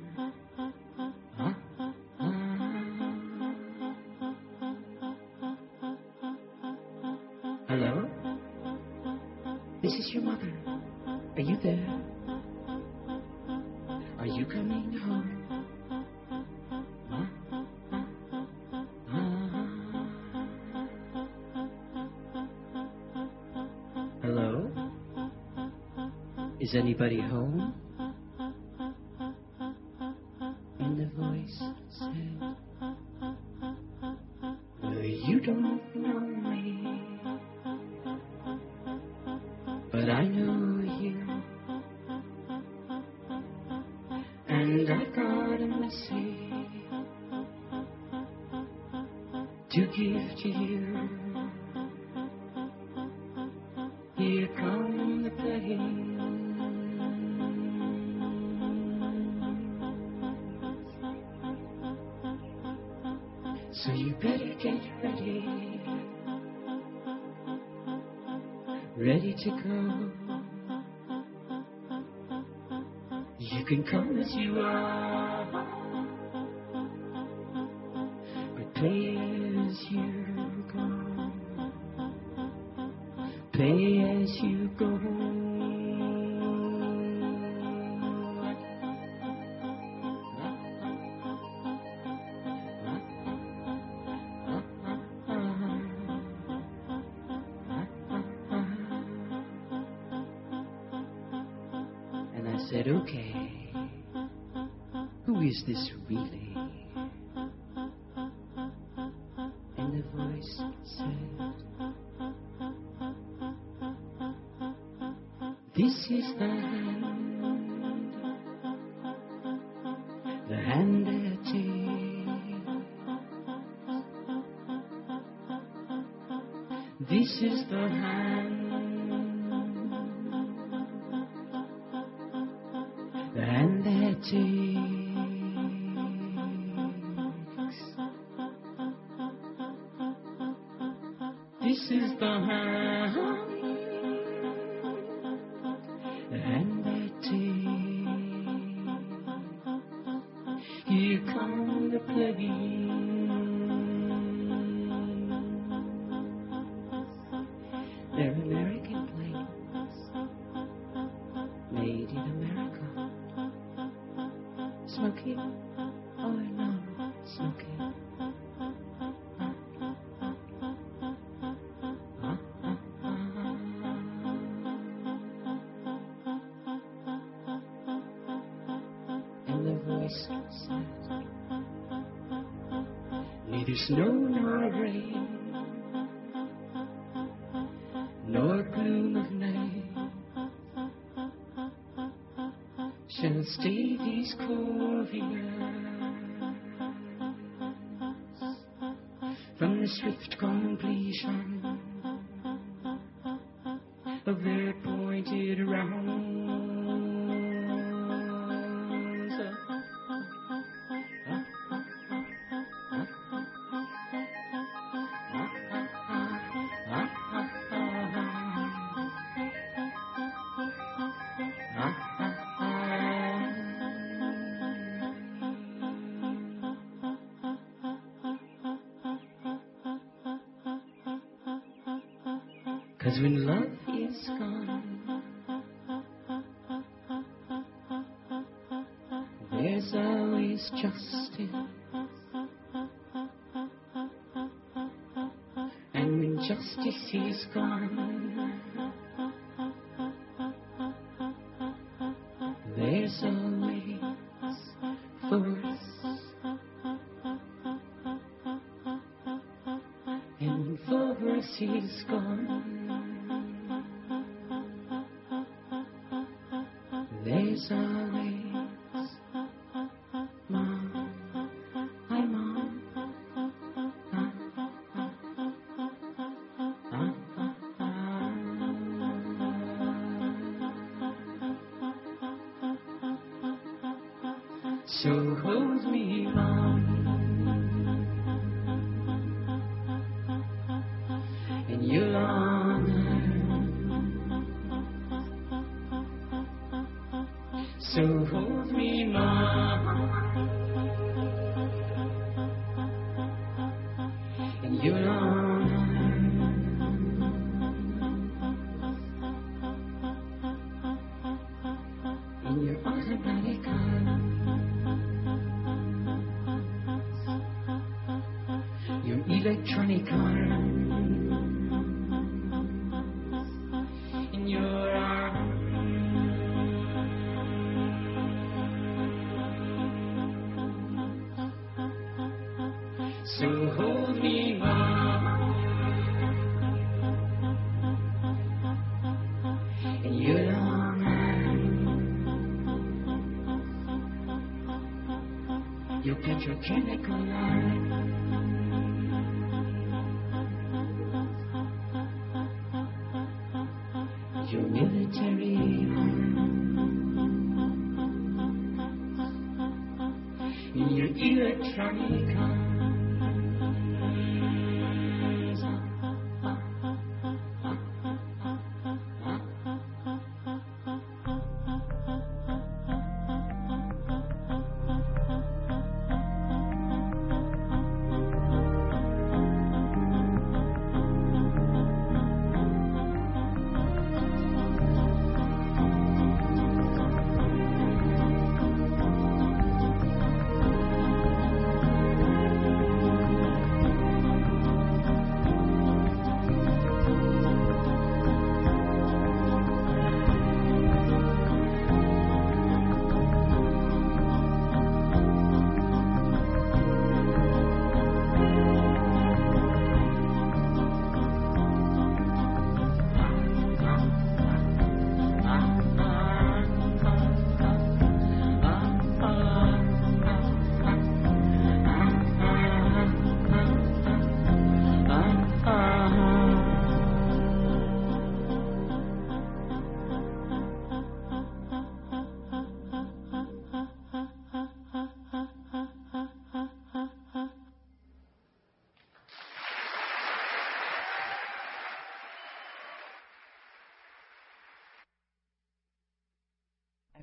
Hello? This is your mother. Are you there? Are you coming home? Hello? Is anybody home? And the voice said, well, you don't know me, but I know you, and I got a message to give to you. Here come the planes. So you better get ready, ready to go. You can come as you are, but play as you go. Play as you go. I said, okay, who is this really? And the voice said, this is the hand, the hand that takes. This is the hand, the hand that takes. This is the hand, the hand that takes. Here come the plugins. They're American planes, made in America. Smoky? Oh, no, smoky. And the voice said, neither snow nor rain, nor gloom of night shall stay these couriers from the swift completion of their pointed rounds. Cause when love is gone, there's always justice. And when justice is gone, there's always force. And when force is gone, there's always mom, hi mom, so hold me mom, and you'll honor. So hold me, mom, and you'll honor. In your automatic car, your electronic car, in your arms. So hold me, mom, and you'll honor your petrochemical line, your military arm, in your electronic arm.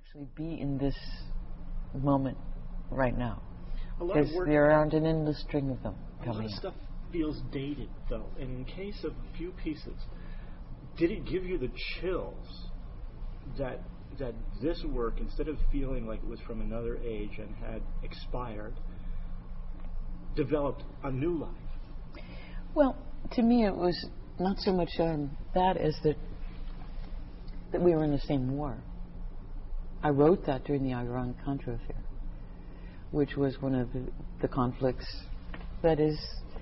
actually be in this moment right now. Because there aren't an endless string of them a coming lot of up. stuff feels dated, though. And in case of a few pieces, did it give you the chills that that this work, instead of feeling like it was from another age and had expired, developed a new life? Well, to me, it was not so much um, that as that that we were in the same war. I wrote that during the Iran-Contra affair, which was one of the, the conflicts that is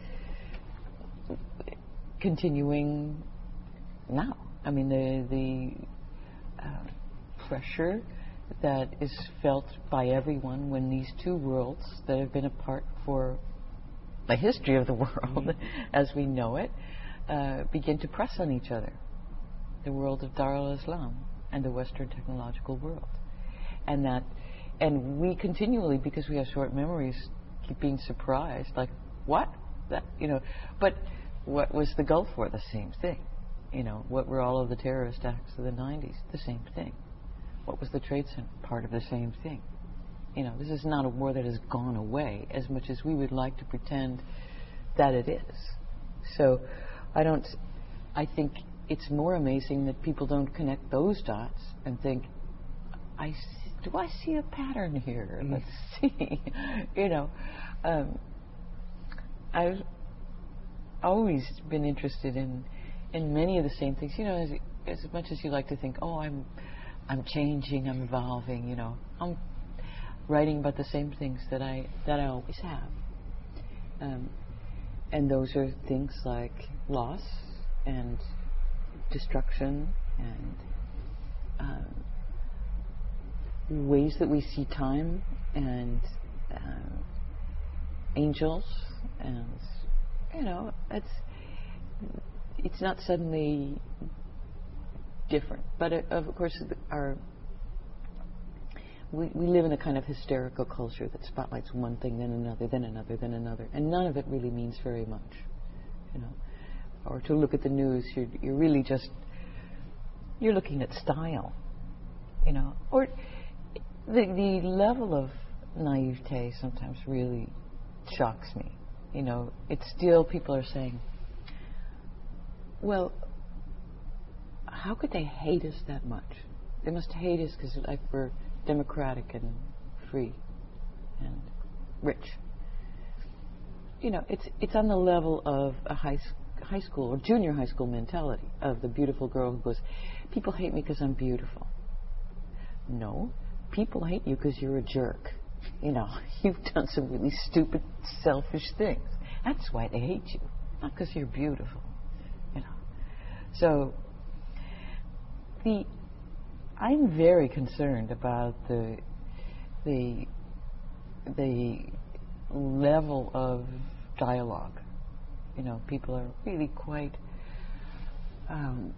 continuing now. I mean, the the uh, pressure that is felt by everyone when these two worlds that have been apart for the history of the world, mm-hmm. as we know it, uh, begin to press on each other. The world of Dar al-Islam and the Western technological world. And that, and we continually, because we have short memories, keep being surprised, like, what? That, you know, but what was the Gulf War? The same thing. You know, what were all of the terrorist acts of the nineties? The same thing. What was the Trade Center? Part of the same thing. You know, this is not a war that has gone away as much as we would like to pretend that it is. So I don't, I think it's more amazing that people don't connect those dots and think, I see, do I see a pattern here? Mm. Let's see. You know, um, I've always been interested in in many of the same things. You know, as, as much as you like to think, oh, I'm I'm changing, I'm evolving. You know, I'm writing about the same things that I that I always have. Um, and those are things like loss and destruction and um, ways that we see time and um, angels, and you know, it's it's not suddenly different, but it, of course our we, we live in a kind of hysterical culture that spotlights one thing, then another, then another, then another, and none of it really means very much, you know. Or to look at the news, you're, you're really just you're looking at style, you know. Or the the level of naivete sometimes really shocks me. You know, it's still people are saying, well, how could they hate us that much? They must hate us because like we're democratic and free and rich. You know, it's it's on the level of a high high school or junior high school mentality of the beautiful girl who goes, people hate me because I'm beautiful. No, people hate you because you're a jerk. You know, you've done some really stupid, selfish things. That's why they hate you, not because you're beautiful. You know, so the I'm very concerned about the the the level of dialogue. You know, people are really quite um,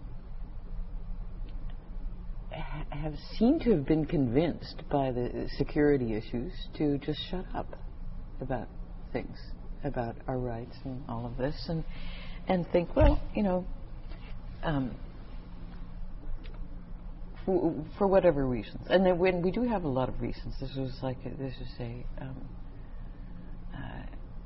ha- have seemed to have been convinced by the security issues to just shut up about things, about our rights and all of this, and and think, well, you know, um, for, for whatever reasons, and then when we do have a lot of reasons, this was like a, this is a um, uh,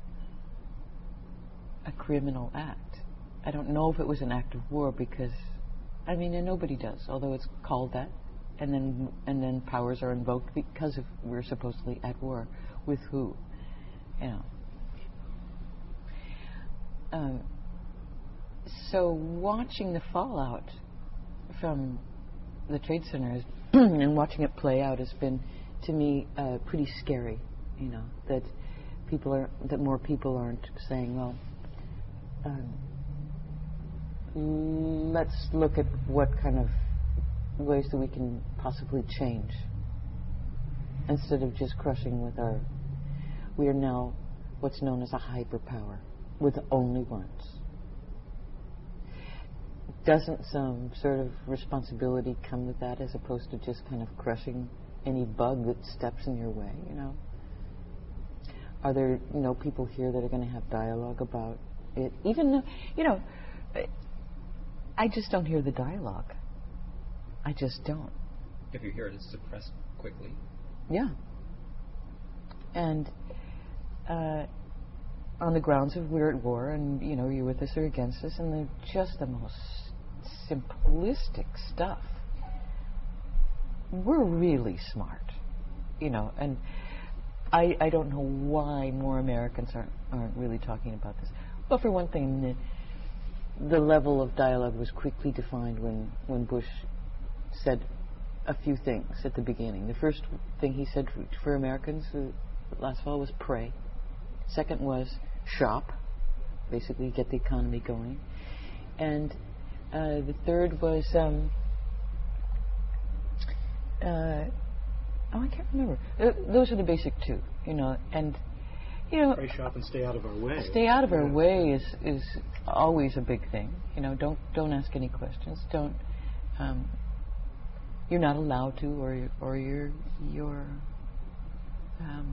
a criminal act. I don't know if it was an act of war because, I mean, and nobody does, although it's called that, and then and then powers are invoked because of we're supposedly at war with who, you know. Um, so watching the fallout from the Trade Center is, and watching it play out has been, to me, uh, pretty scary. You know, that people are that more people aren't saying, well, Um, let's look at what kind of ways that we can possibly change instead of just crushing with our we are now what's known as a hyperpower. We're the only ones. Doesn't some sort of responsibility come with that as opposed to just kind of crushing any bug that steps in your way, you know? Are there, you know, people here that are going to have dialogue about it? Even though, you know, I just don't hear the dialogue. I just don't. if you hear it, it's suppressed quickly. Yeah. And uh, on the grounds of we're at war, and you know, you're with us or against us, and they're just the most simplistic stuff. We're really smart, you know, and I I don't know why more Americans aren't aren't really talking about this. Well, for one thing, the, the level of dialogue was quickly defined when when Bush said a few things at the beginning. The first thing he said for, for Americans uh, last fall was pray. Second was shop, basically get the economy going. And uh, the third was, um, uh, oh, I can't remember. Uh, those are the basic two, you know. And, you know, pray, shop, and stay out of our way. Stay out of yeah. our way is is always a big thing. You know, don't don't ask any questions. Don't. Um, You're not allowed to, or you're, or you're, you're um,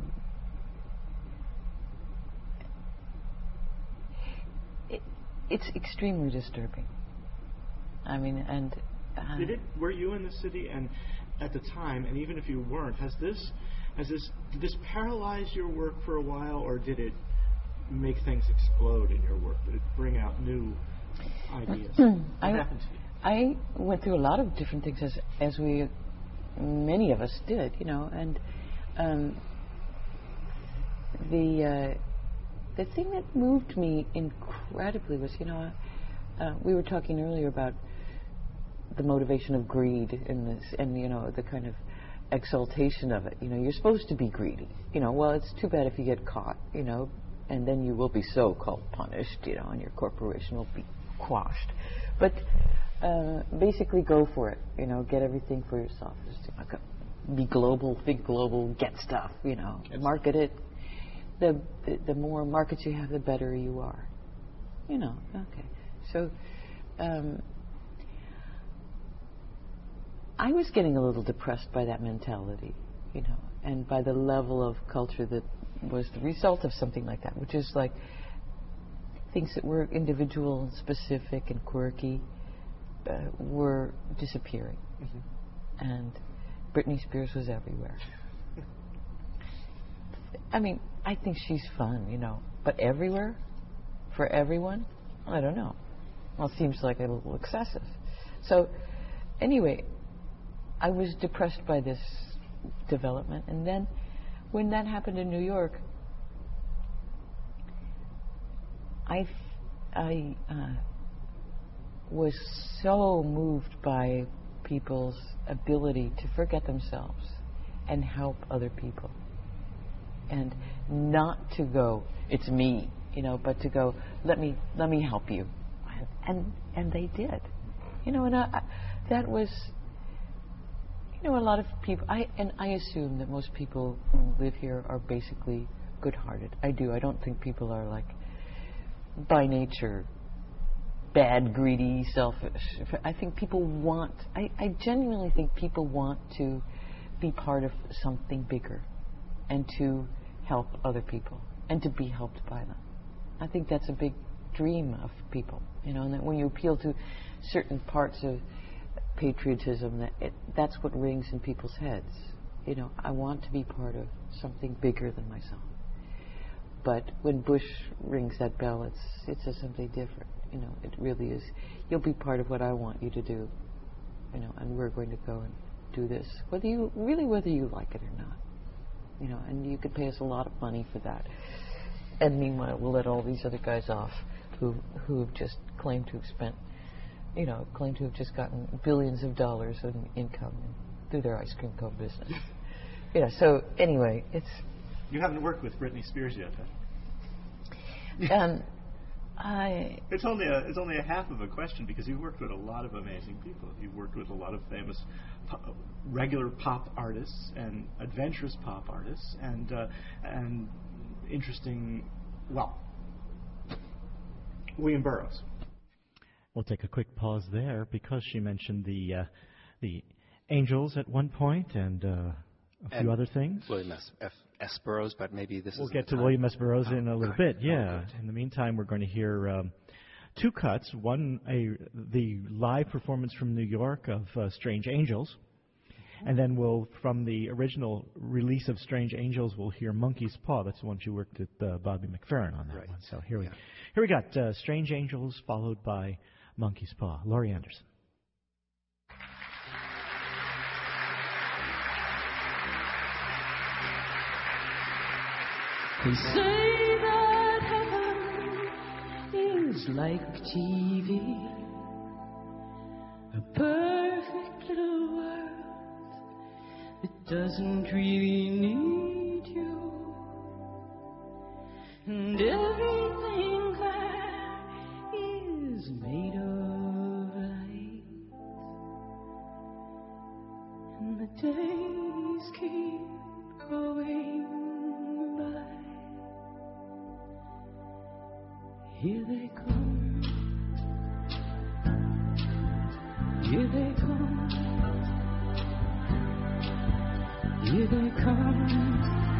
it, it's extremely disturbing. I mean, and uh, did it? Were you in the city, and at the time, and even if you weren't, has this, has this, did this paralyze your work for a while, or did it make things explode in your work? Did it bring out new ideas? What I, happened to you? I went through a lot of different things, as as we, many of us did, you know, and um, the uh, the thing that moved me incredibly was, you know, uh, we were talking earlier about the motivation of greed in this, and you know, the kind of exaltation of it. You know, you're supposed to be greedy. You know, well, it's too bad if you get caught, you know, and then you will be so-called punished, you know, and your corporation will be quashed. But Uh, basically, go for it. You know, get everything for yourself. Just, you know, be global, think global, get stuff. You know, It's market it. The, the the more markets you have, the better you are. You know. Okay. So, um, I was getting a little depressed by that mentality. You know, and by the level of culture that was the result of something like that, which is like things that were individual and specific and quirky. Uh, were disappearing, mm-hmm. and Britney Spears was everywhere. I mean, I think she's fun, you know, but everywhere, for everyone, I don't know. Well, it seems like a little excessive. So, anyway, I was depressed by this development, and then when that happened in New York, I, I. Uh, was so moved by people's ability to forget themselves and help other people, and not to go, it's me, you know, but to go, let me let me help you, and and they did, you know, and I, I, that was, you know, a lot of people. I and I assume that most people who live here are basically good-hearted. I do. I don't think people are like by nature bad, greedy, selfish. I think people want, I, I genuinely think people want to be part of something bigger and to help other people and to be helped by them. I think that's a big dream of people, you know, and that when you appeal to certain parts of patriotism, that it, that's what rings in people's heads. You know, I want to be part of something bigger than myself. But when Bush rings that bell, it's it says something different. You know, it really is. You'll be part of what I want you to do. You know, and we're going to go and do this, whether you really whether you like it or not. You know, and you could pay us a lot of money for that. And meanwhile, we'll let all these other guys off who who have just claimed to have spent, you know, claim to have just gotten billions of dollars in income through their ice cream cone business. You know, so anyway, it's. You haven't worked with Britney Spears yet, huh? Um, I. It's only a it's only a half of a question because you've worked with a lot of amazing people. You've worked with a lot of famous, pop, regular pop artists and adventurous pop artists and uh, and interesting. Well, William Burroughs. We'll take a quick pause there because she mentioned the uh, the Angels at one point and uh, a and few other things. William S. F. S. Burroughs, but maybe this is. We'll get to time. William S. Burroughs in a little okay. bit. Yeah. Oh, in the meantime, we're going to hear um, two cuts. One, a the live performance from New York of uh, Strange Angels, And then we'll, from the original release of Strange Angels, we'll hear Monkey's Paw. That's the one you worked with uh, Bobby McFerrin on that Right. one. So here we Yeah. here we got uh, Strange Angels followed by Monkey's Paw. Laurie Anderson. They say that heaven is like T V, a perfect little world that doesn't really need you, and everything there is made of light, and the days keep going by. Here they come, here they come, here they come.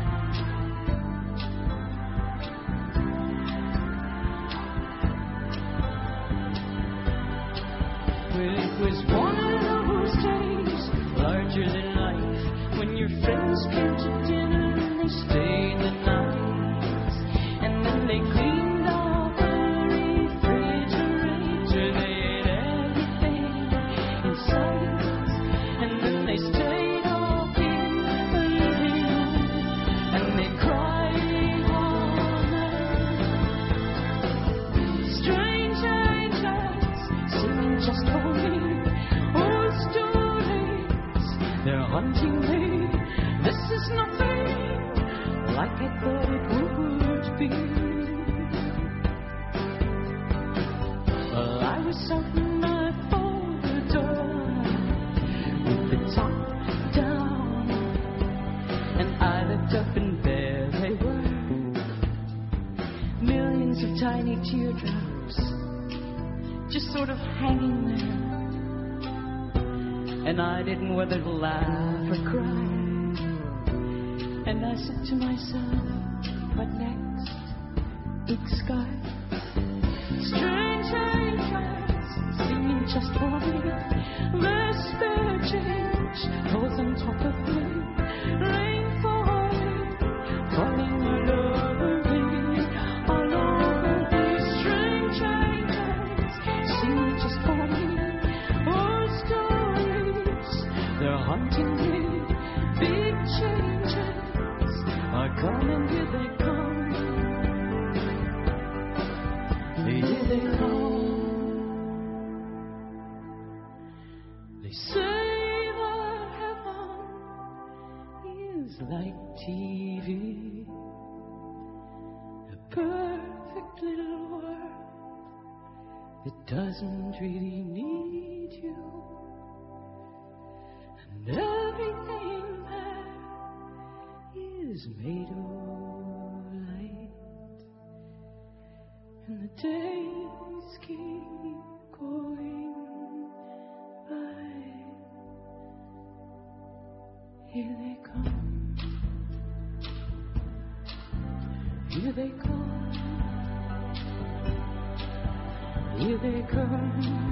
Well, it was one of those days, larger than life, when your friends came to dinner and they stayed the night, and then they cleaned hunting me. This is nothing like I thought it would be. Well, I was something I folded door with the top down, and I looked up and there they were, millions of tiny teardrops just sort of hanging there. And I didn't know whether to laugh or cry. And I said to myself, what next? Big sky, strange angels singing just for me. The spirit change falls on top of me. Rain falling, falling all over me, all over me. Strange angels singing just for me. Oh, stories, they're haunting me. Big changes are coming, here they come. Here they come. They say that heaven is like T V, a perfect little world that doesn't really need you. And everything there is made of light, and the days keep going by. Here they come, here they come, here they come.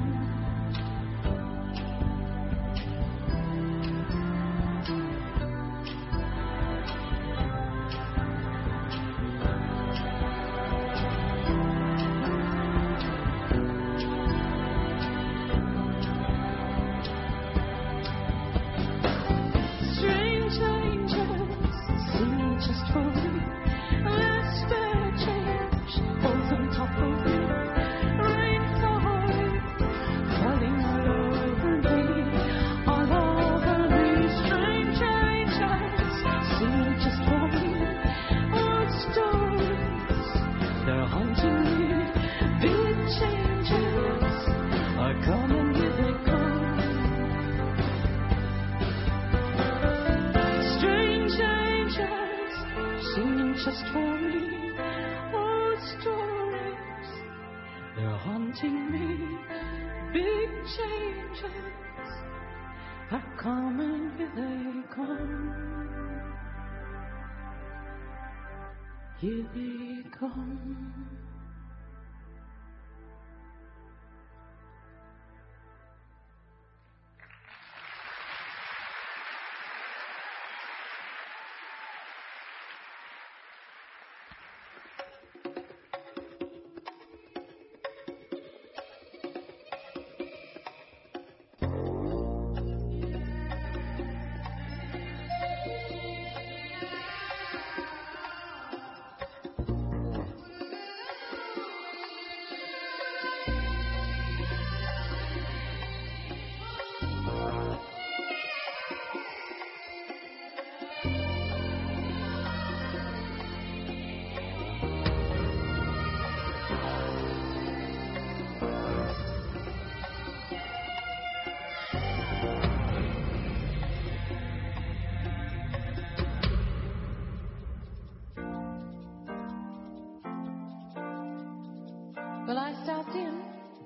Here they come.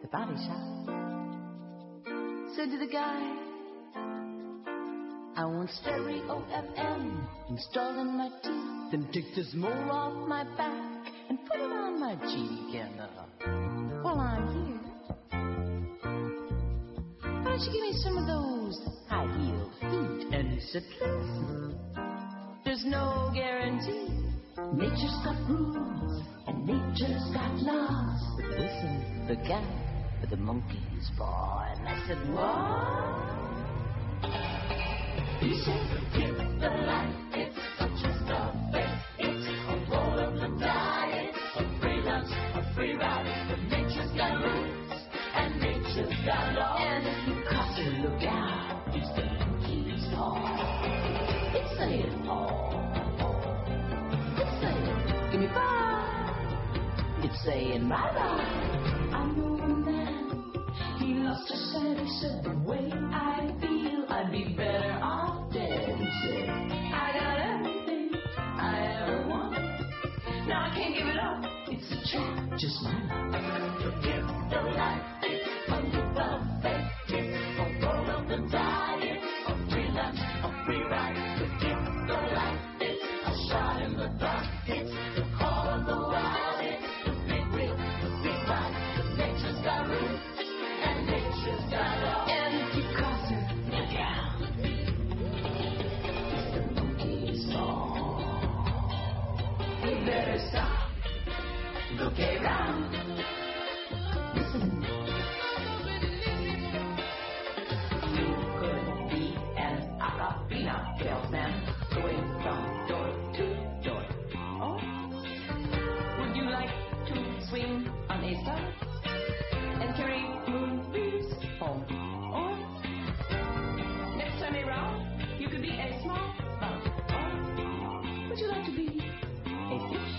body shop. Said to the guy, I want stereo F M installed in my teeth. Then take this mole off my back and put it on my cheek. And uh, while I'm here, why don't you give me some of those high-heeled feet? And he said, listen, there's no guarantee. Nature's got rules and nature's got laws. But listen, the guy with the monkey's paw. And I said, what? He said, forget the life, it's such a stuff. It's a roll of the diet, a free lunch, a free ride. But nature's got rules and nature's got laws. And if you cross it, look out, it's the monkey's paw. It's saying, oh. Give me five. It's saying bye bye. I know a man. He lost his sight. He said the way I feel, I'd be better off dead. He said I got everything I ever wanted. Now I can't give it up. It's a trap, just my luck. Forget the life. It's under the bed. It's a roll of the diet, a free lunch, a free ride. Forget the life. It's a shot in the dark. It's look around. Listen. You could be an acapella salesman going from door to door. Oh, would you like to swing on a star and carry moonbeams home? Or next time around, you could be a small bug. Or would you like to be a fish?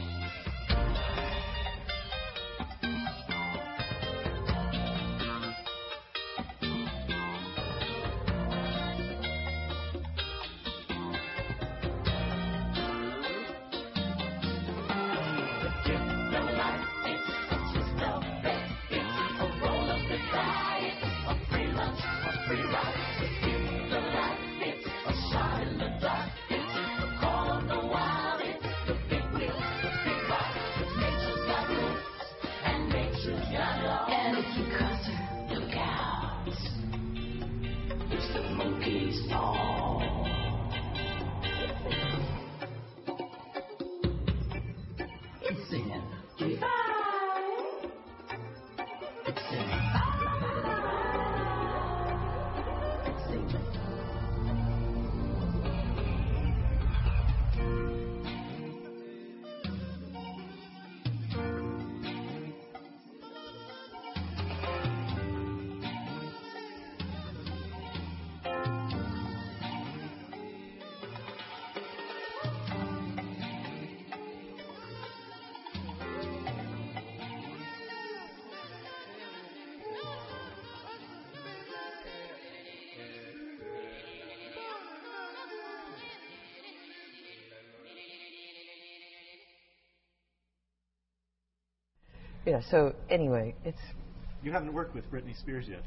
Yeah, so anyway, it's... You haven't worked with Britney Spears yet,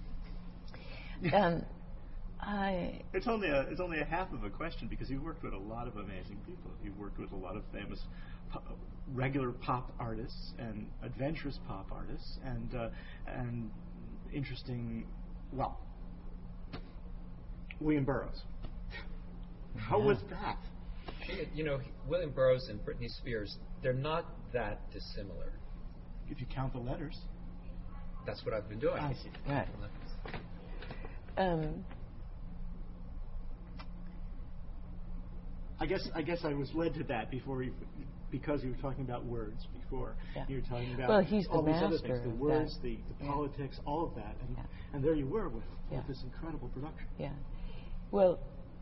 huh? um, I... It's only, a, it's only a half of a question because you've worked with a lot of amazing people. You've worked with a lot of famous pop, regular pop artists and adventurous pop artists and, uh, and interesting, well, William Burroughs. How yeah. was that? You know, William Burroughs and Britney Spears, they're not that dissimilar. If you count the letters. That's what I've been doing. I see. Right. Um, I guess I guess I was led to that before you, because you were talking about words before. Yeah. You were talking about well, he's all the these master other things, the words, that. the, the yeah. politics, all of that, and yeah. and there you were with, yeah. with this incredible production. Yeah. Well,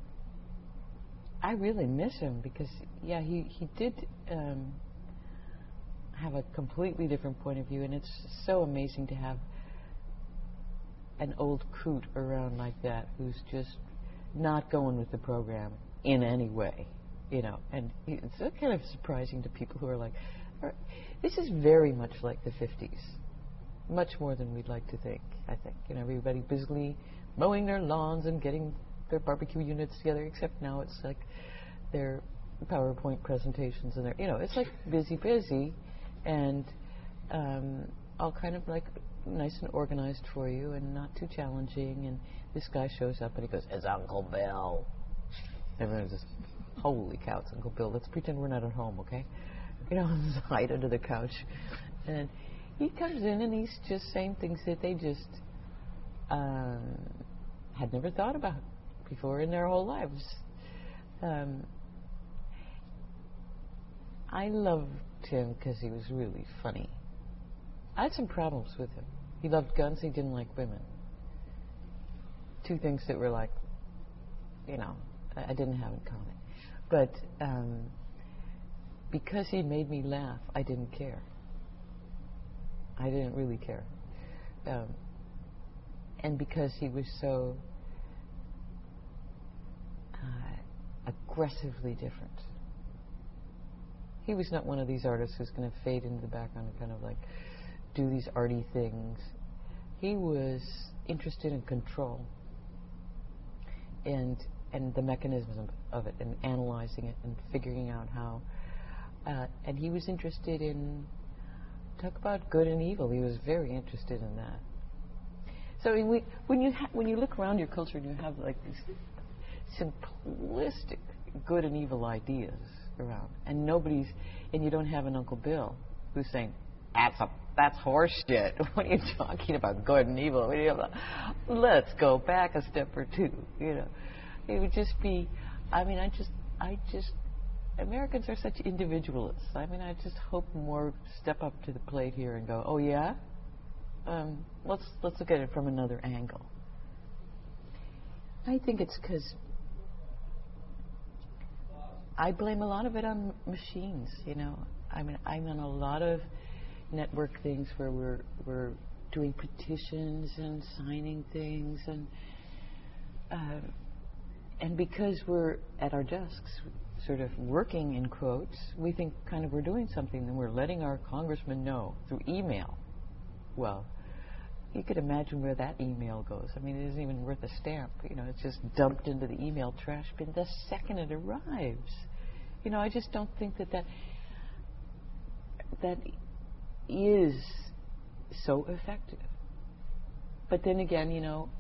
I really miss him because yeah, he he did. Um, have a completely different point of view, and it's so amazing to have an old coot around like that who's just not going with the program in any way, you know. And it's so kind of surprising to people who are like, this is very much like the fifties, much more than we'd like to think, I think. You know, everybody busily mowing their lawns and getting their barbecue units together, except now it's like their PowerPoint presentations and their, you know, it's like busy, busy, and um, all kind of like nice and organized for you and not too challenging. And this guy shows up and he goes, "It's Uncle Bill." Everyone's just, holy cow, it's Uncle Bill. Let's pretend we're not at home, okay? You know, hide under the couch. And he comes in and he's just saying things that they just um, had never thought about before in their whole lives. Um, I loved him because he was really funny. I had some problems with him. He loved guns, he didn't like women. Two things that were like, you know, I didn't have in common. But um, because he made me laugh, I didn't care. I didn't really care. Um, and because he was so uh, aggressively different. He was not one of these artists who's going to fade into the background and kind of like do these arty things. He was interested in control and and the mechanisms of it and analyzing it and figuring out how. Uh, and he was interested in, talk about good and evil. He was very interested in that. So when, we, when you ha- when you look around your culture and you have like these simplistic good and evil ideas around, and nobody's, and you don't have an Uncle Bill who's saying, "That's a that's horse shit. What are you talking about? Good and evil. What are you about? Let's go back a step or two." You know, it would just be. I mean, I just, I just. Americans are such individualists. I mean, I just hope more step up to the plate here and go, "Oh yeah, um, let's let's look at it from another angle." I think it's because I blame a lot of it on machines. You know, I mean, I'm on a lot of network things where we're we're doing petitions and signing things, and uh, and because we're at our desks, sort of working in quotes, we think kind of we're doing something, and we're letting our congressman know through email. Well, you could imagine where that email goes. I mean, it isn't even worth a stamp. You know, it's just dumped into the email trash bin the second it arrives. You know, I just don't think that that that is so effective. But then again, you know,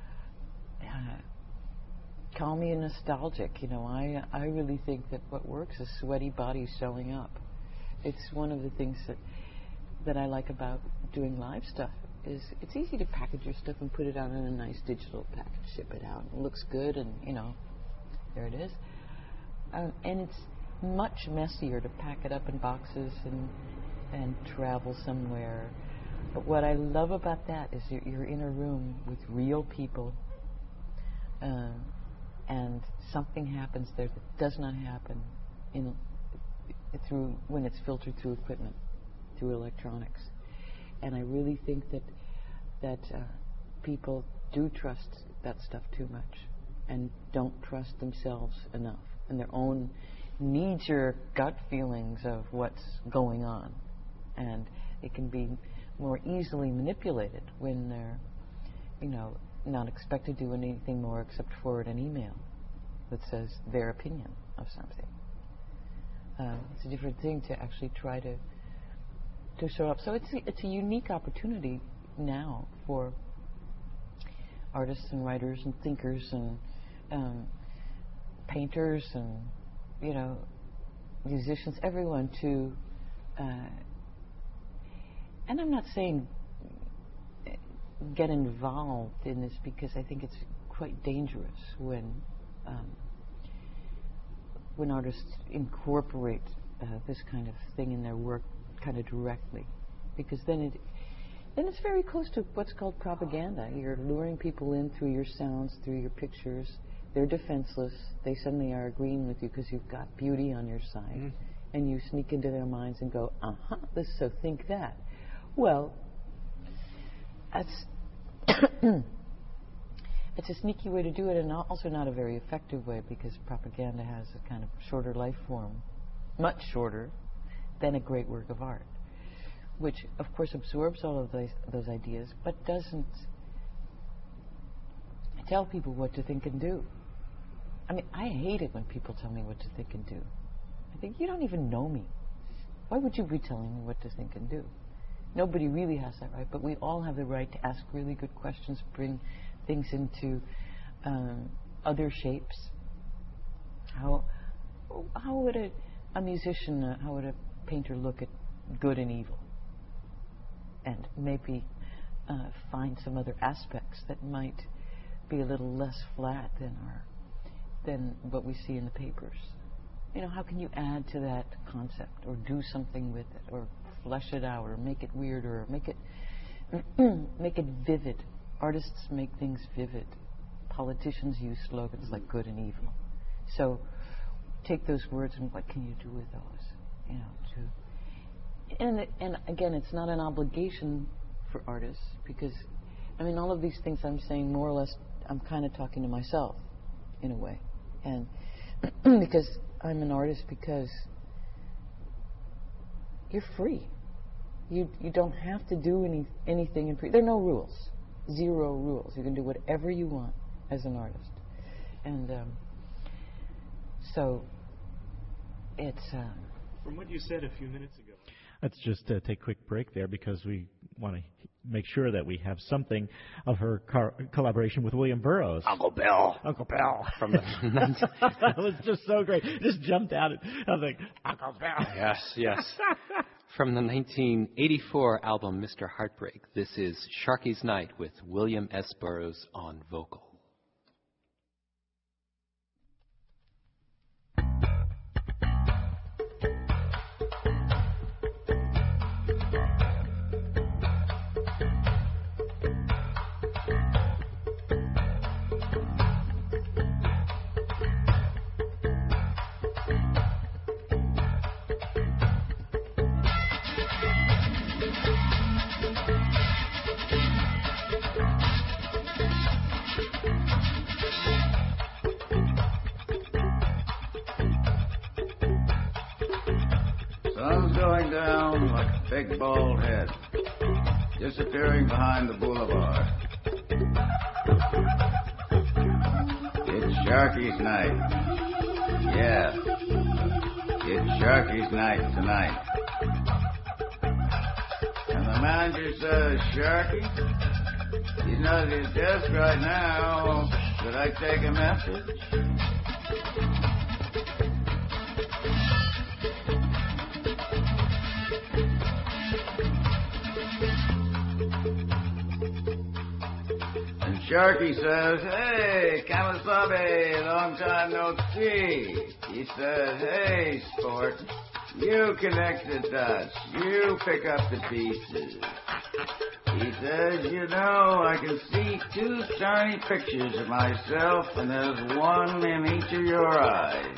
uh, call me a nostalgic. You know, I I really think that what works is sweaty bodies showing up. It's one of the things that that I like about doing live stuff. Is it's easy to package your stuff and put it out in a nice digital package, ship it out. It looks good, and you know, there it is. Um, and it's much messier to pack it up in boxes and and travel somewhere. But what I love about that is you're, you're in a room with real people, uh, and something happens there that does not happen in through when it's filtered through equipment, through electronics. And I really think that that uh, people do trust that stuff too much and don't trust themselves enough and their own knee-jerk gut feelings of what's going on. And it can be more easily manipulated when they're, you know, not expected to do anything more except forward an email that says their opinion of something. Uh, it's a different thing to actually try to to show up. So it's a, it's a unique opportunity now for artists and writers and thinkers and um, painters and, you know, musicians, everyone to, uh, and I'm not saying get involved in this because I think it's quite dangerous when um, when artists incorporate uh, this kind of thing in their work kind of directly, because then it then it's very close to what's called propaganda. You're luring people in through your sounds, through your pictures. They're defenseless. They suddenly are agreeing with you because you've got beauty on your side, mm. and you sneak into their minds and go, "Uh-huh, this, so think that." Well, that's it's a sneaky way to do it, and also not a very effective way, because propaganda has a kind of shorter life form, much shorter than a great work of art. which of course absorbs all of those, those ideas, but doesn't tell people what to think and do. I mean, I hate it when people tell me what to think and do. I think, you don't even know me. Why would you be telling me what to think and do? Nobody really has that right, but we all have the right to ask really good questions, bring things into um, other shapes. How how would a, a musician, uh, how would a painter look at good and evil? And maybe uh, find some other aspects that might be a little less flat than our than what we see in the papers. You know, how can you add to that concept, or do something with it, or flesh it out, or make it weirder, or make it make it vivid? Artists make things vivid. Politicians use slogans like good and evil. So take those words and what can you do with those? You know, to and and again, it's not an obligation for artists, because I mean, all of these things I'm saying, more or less, I'm kind of talking to myself in a way, and because I'm an artist, because you're free. You you don't have to do any anything in pre. There are no rules, zero rules. You can do whatever you want as an artist, and um, so it's. Um, From what you said a few minutes ago. Let's just uh, take a quick break there, because we want to make sure that we have something of her car- collaboration with William Burroughs. Uncle Bill. Uncle Bill. From the that was just so great. Just jumped out. I was like, Uncle Bill. Yes, yes. From the nineteen eighty-four album Mister Heartbreak, this is Sharky's Night with William S. Burroughs on vocal. Sun's going down like a big bald head, disappearing behind the boulevard. It's Sharky's night. Yeah, it's Sharky's night tonight. And the manager says, Sharky, he's not at his desk right now. Should I take a message? Sharky says, hey, Kamasabe, long time no see. He says, hey, sport, you connect the dots. You pick up the pieces. He says, you know, I can see two shiny pictures of myself, and there's one in each of your eyes.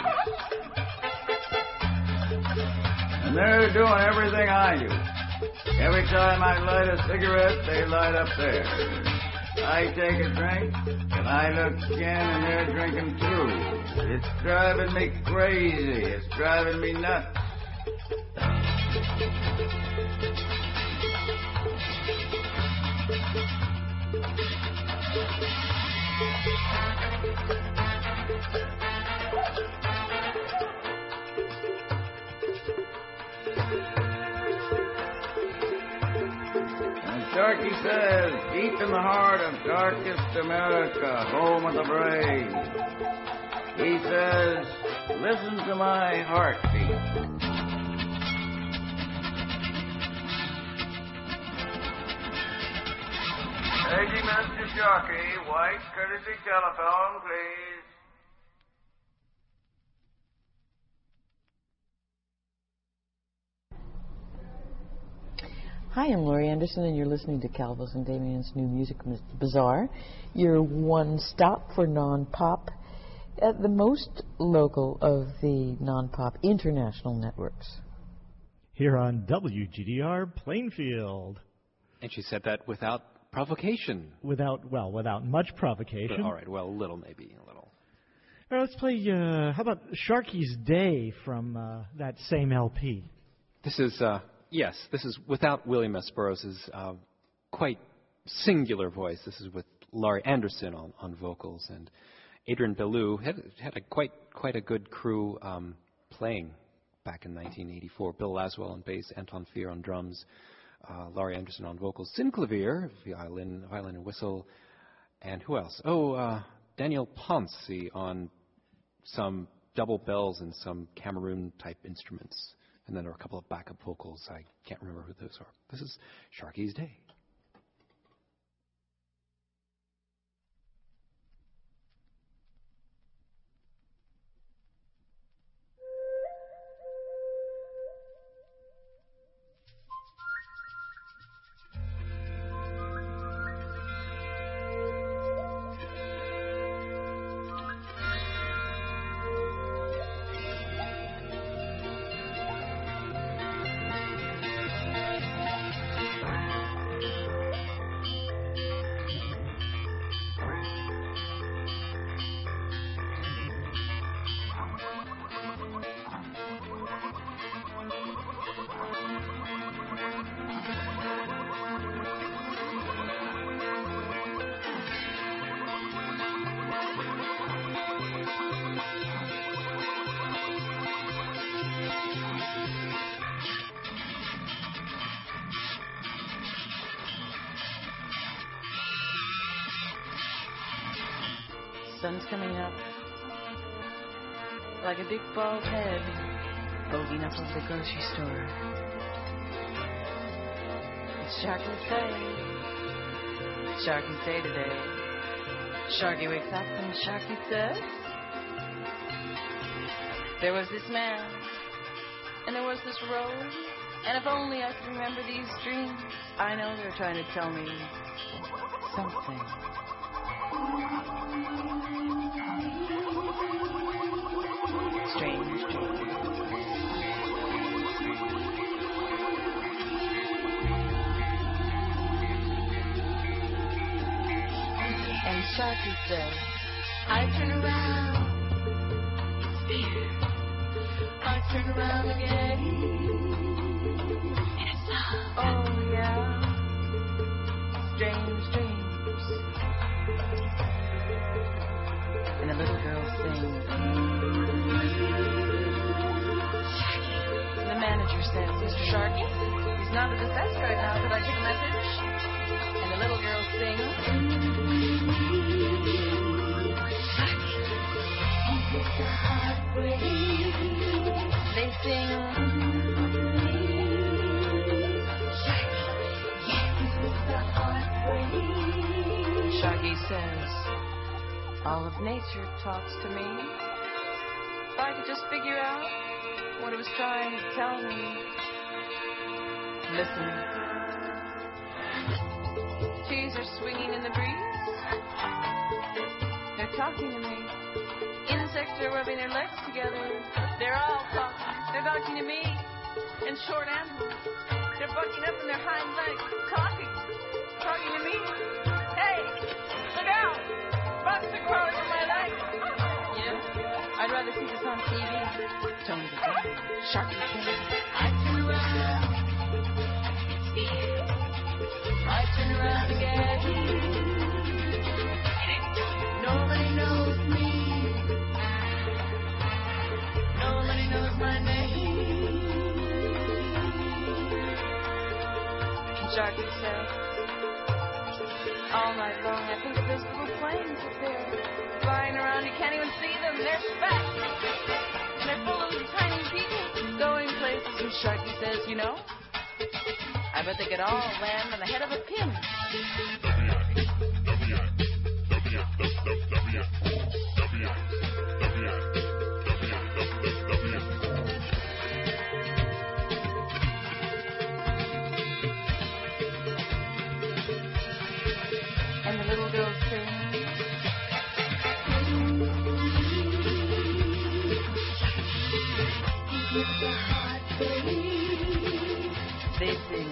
And they're doing everything I do. Every time I light a cigarette, they light up theirs. I take a drink, and I look again, and they're drinking too. It's driving me crazy. It's driving me nuts. Sharky says, deep in the heart of darkest America, home of the brave, he says, listen to my heartbeat. Paging Mister Sharky, white courtesy telephone, please. Hi, I'm Laurie Anderson, and you're listening to Calvis and Damien's New Music Bazaar, your one stop for non-pop, at the most local of the non-pop international networks. Here on W G D R Plainfield. And she said that without provocation. Without, well, without much provocation. But, all right, well, a little maybe, a little. All right, let's play, uh, how about Sharky's Day from uh, that same L P? This is... Uh, yes, this is without William S. Burroughs' uh, quite singular voice. This is with Laurie Anderson on, on vocals, and Adrian Belew had had a quite quite a good crew um, playing back in nineteen eighty-four. Bill Laswell on bass, Anton Fier on drums, uh, Laurie Anderson on vocals, Sin Clavier, violin, violin and whistle, and who else? Oh, uh, Daniel Ponce on some double bells and some Cameroon-type instruments. And then there are a couple of backup vocals. I can't remember who those are. This is Sharky's Day. Sun's coming up like a big bald head bulging up over the grocery store. It's Sharky's Day. Sharky's Day today. Sharky wakes up and Sharky says, there was this man, and there was this road, and if only I could remember these dreams. I know they're trying to tell me something. Strange dreams. And Sharky says, I turn around, it's fear. I turn around again, and it's love. Oh yeah, strange dreams. And the little girl sings. And the manager says, Mister Sharky, he's not at his desk right now. Could I take a message? And the little girl sings. They sing. Sharky says, all of nature talks to me. If I could just figure out what it was trying to tell me. Listen. Trees are swinging in the breeze. They're talking to me. Insects are rubbing their legs together. They're all talking. They're talking to me. And short animals. They're bucking up in their hind legs. Talking. Talking to me. Hey, look out. Bugs are crawling on my legs. Yeah, I'd rather see this on T V. Tone it down. Sharky says, I turn around. It's fear. I turn around again. Nobody knows me. Nobody knows my name. And Sharky says, all night long I think of those little planes up there flying around. You can't even see them. They're fat. And they're full of tiny people going places. And Sharky says, you know, I bet they could all land on the head of a pin. And the little girl sings. They sing.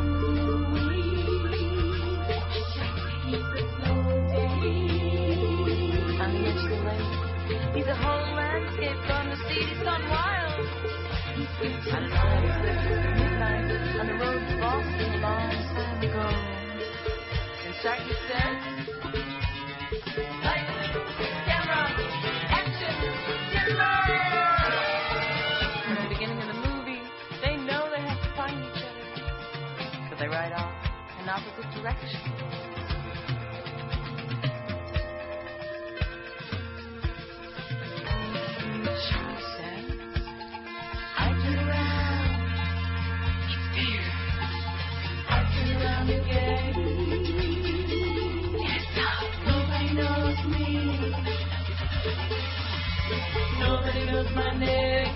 On the edge of the lake, he's a whole landscape gone to seed. He's gone wild. On his legs, midnight, on Sharky says, lights, camera, action, timber! From the beginning of the movie, they know they have to find each other. So they ride off in opposite directions. Sharky says, I turn around, it's fear. I turn around again. Yes, nobody knows me. Nobody knows my name.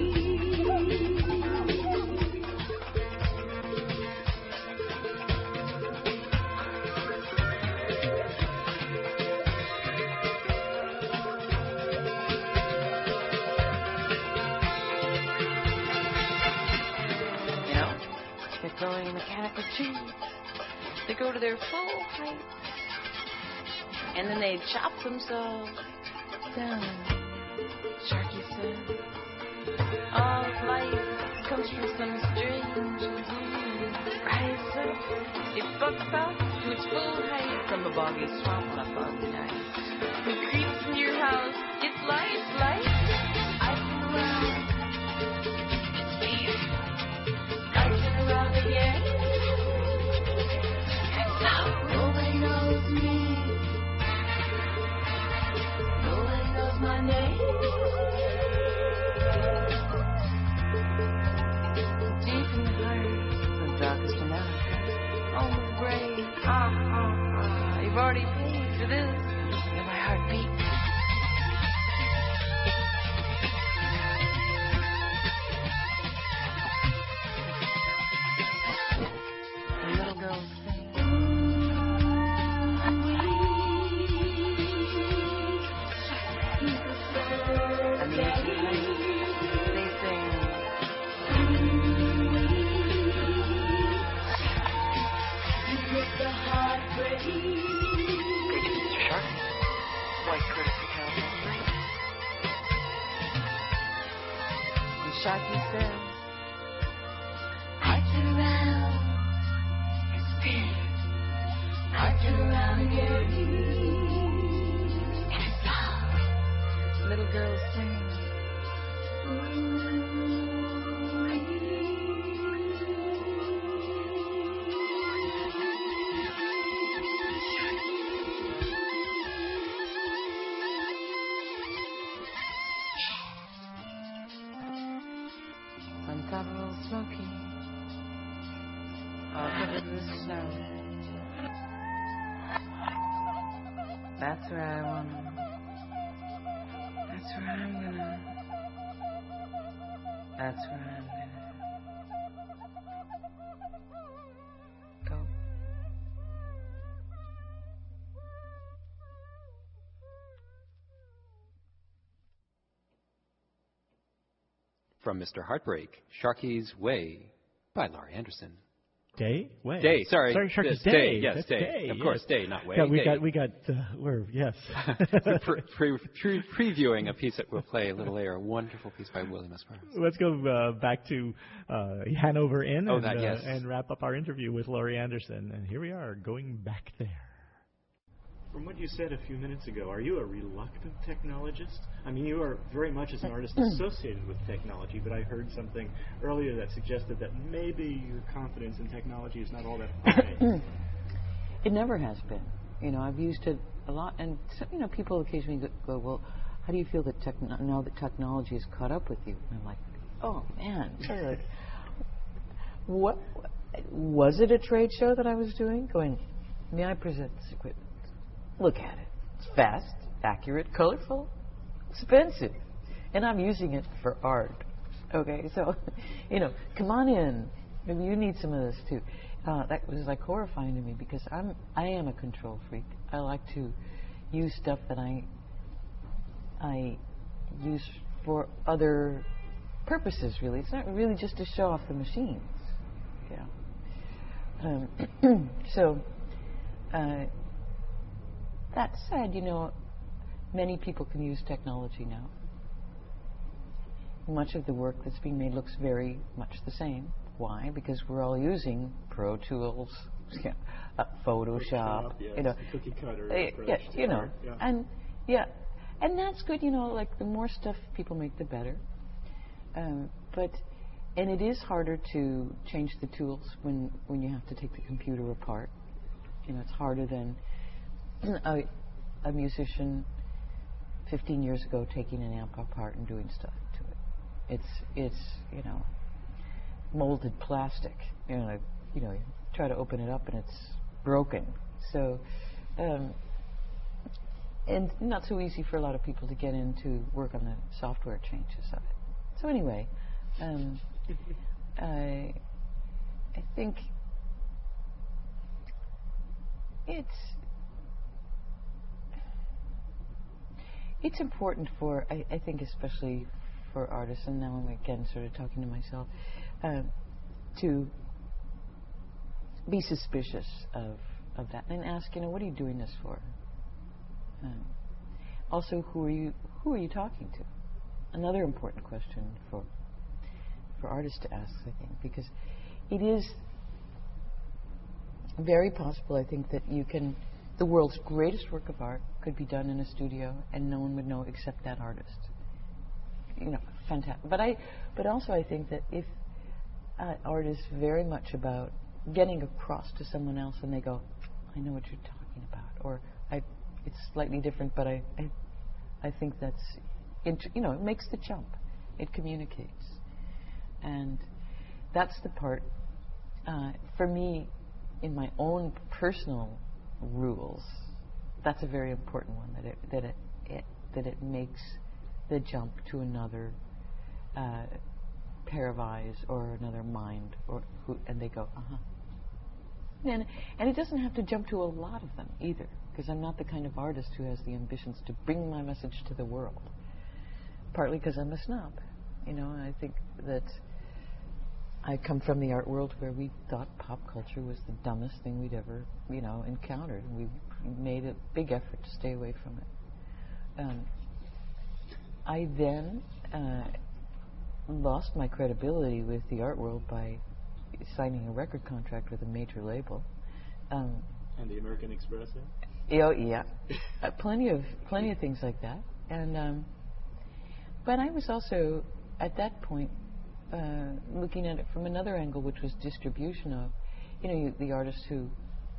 You know, they're throwing mechanical tubes. They go to their full height. And then they chop themselves down. Sharky said, all of life comes from some strange disease. Rise up, it bucks out to its full height from a boggy swamp on a foggy night. It creeps in your house, it's light, it's light. I turn around, it's fear. I turn around again. It's out, nobody knows me. Nobody knows my name. Deep in the heart, the darkest of night. Oh, my brain, ah, ah, ah. You've already paid for this. And my heart beats. The little girl sings. And the instruments, they sing. The heart break. Thank you, Mister Sharky. White courtesy California. And Sharky says, I turn around, it's fear. I turn around again, and it's love. Little girls sing. On top of Old Smoky, all covered with snow. That's where I wanna. That's where I'm gonna. That's where I'm gonna go. From Mister Heartbreak, Sharky's Way by Laurie Anderson. Day? Way. Day, sorry. Sorry, Sharky's Yes, Day. Day, yes, That's Day. Day. Of yes. course, Day, not Way. Yeah, we Day. got, we got, uh, we're, yes. We're pre- pre- pre- previewing a piece that we'll play a little later, a wonderful piece by William S. Burroughs. Let's go uh, back to uh, Hanover Inn Oh, and, that, uh, yes. and wrap up our interview with Laurie Anderson. And here we are, going back there. From what you said a few minutes ago, are you a reluctant technologist? I mean, you are very much as an artist associated with technology, but I heard something earlier that suggested that maybe your confidence in technology is not all that high. It never has been. You know, I've used it a lot, and so, you know, people occasionally go, go, well, how do you feel that techn- now that technology has caught up with you? And I'm like, oh man, like, what was it? A trade show that I was doing? Going, may I present this equipment? Look at it. It's fast, accurate, colorful, expensive, and I'm using it for art. Okay, so, you know, come on in. Maybe you need some of this too. Uh, that was like horrifying to me because I'm I am a control freak. I like to use stuff that I I use for other purposes. Really, it's not really just to show off the machines. Yeah. Um, so. Uh, That said, you know, many people can use technology now. Much of the work that's being made looks very much the same. Why? Because we're all using Pro Tools, yeah, uh, Photoshop, Photoshop, yeah, you know, it's the cookie cutter uh, approach yeah, to you know, art, yeah. and yeah, and that's good. You know, like the more stuff people make, the better. Um, but and it is harder to change the tools when when you have to take the computer apart. You know, it's harder than a, a musician fifteen years ago taking an amp apart and doing stuff to it. It's it's you know molded plastic. You know, like, you know, you try to open it up and it's broken. So, um, and not so easy for a lot of people to get into work on the software changes of it. So anyway, um, I I think it's it's important for I, I think especially for artists, and now I'm again sort of talking to myself, uh, to be suspicious of of that and ask, you know, what are you doing this for? Um, also, who are you who are you talking to? Another important question for for artists to ask, I think, because it is very possible, I think, that you can the world's greatest work of art could be done in a studio and no one would know except that artist. You know, fantastic. But I, but also I think that if uh, art is very much about getting across to someone else, and they go, "I know what you're talking about," or "I, it's slightly different, but I, I, I think that's, int-, you know, it makes the jump. It communicates, and that's the part uh, for me in my own personal rules. That's a very important one. That it that it, it that it makes the jump to another uh, pair of eyes or another mind, or who, and they go, uh huh. And and it doesn't have to jump to a lot of them either, because I'm not the kind of artist who has the ambitions to bring my message to the world. Partly because I'm a snob, you know. And I think that I come from the art world where we thought pop culture was the dumbest thing we'd ever, you know, encountered. We made a big effort to stay away from it. Um, I then uh, lost my credibility with the art world by signing a record contract with a major label. Um, and the American Express. Yeah, oh, yeah, uh, plenty of plenty of things like that. And um, but I was also at that point uh, looking at it from another angle, which was distribution of, you know, you, the artists who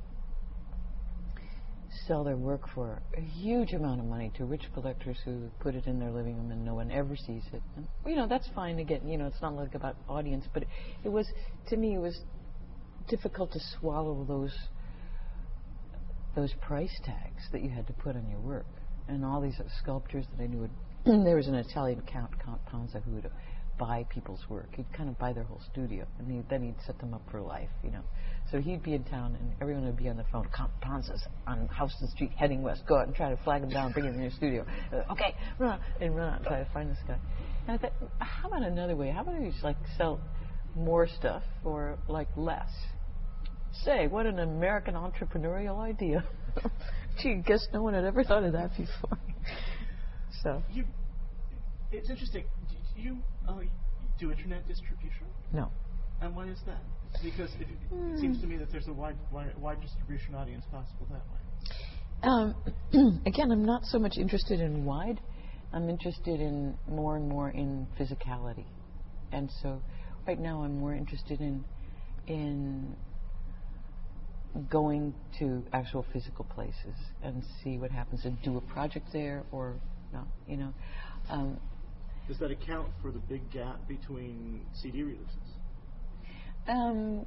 sell their work for a huge amount of money to rich collectors who put it in their living room and no one ever sees it. And, you know, that's fine to get, you know, it's not like about audience, but it, it was, to me, it was difficult to swallow those those price tags that you had to put on your work. And all these sculptors that I knew, would there was an Italian Count, Count Panza, who would buy people's work. He'd kind of buy their whole studio, and he, then he'd set them up for life, you know. So he'd be in town, and everyone would be on the phone. Count Panza's on Houston Street, heading west. Go out and try to flag him down, bring him in your studio. Uh, okay, run out, and run out and try to find this guy. And I thought, how about another way? How about I just, like, sell more stuff for, like, less? Say, what an American entrepreneurial idea. Gee, guess no one had ever thought of that before. So. You, it's interesting. Do you uh, do internet distribution? No. And why is that? Because it, it mm. seems to me that there's a wide, wide, wide distribution audience possible that way. Um, again, I'm not so much interested in wide. I'm interested in more and more in physicality. And so right now I'm more interested in in going to actual physical places and see what happens and do a project there or not, you know. Um, Does that account for the big gap between C D releases? Um,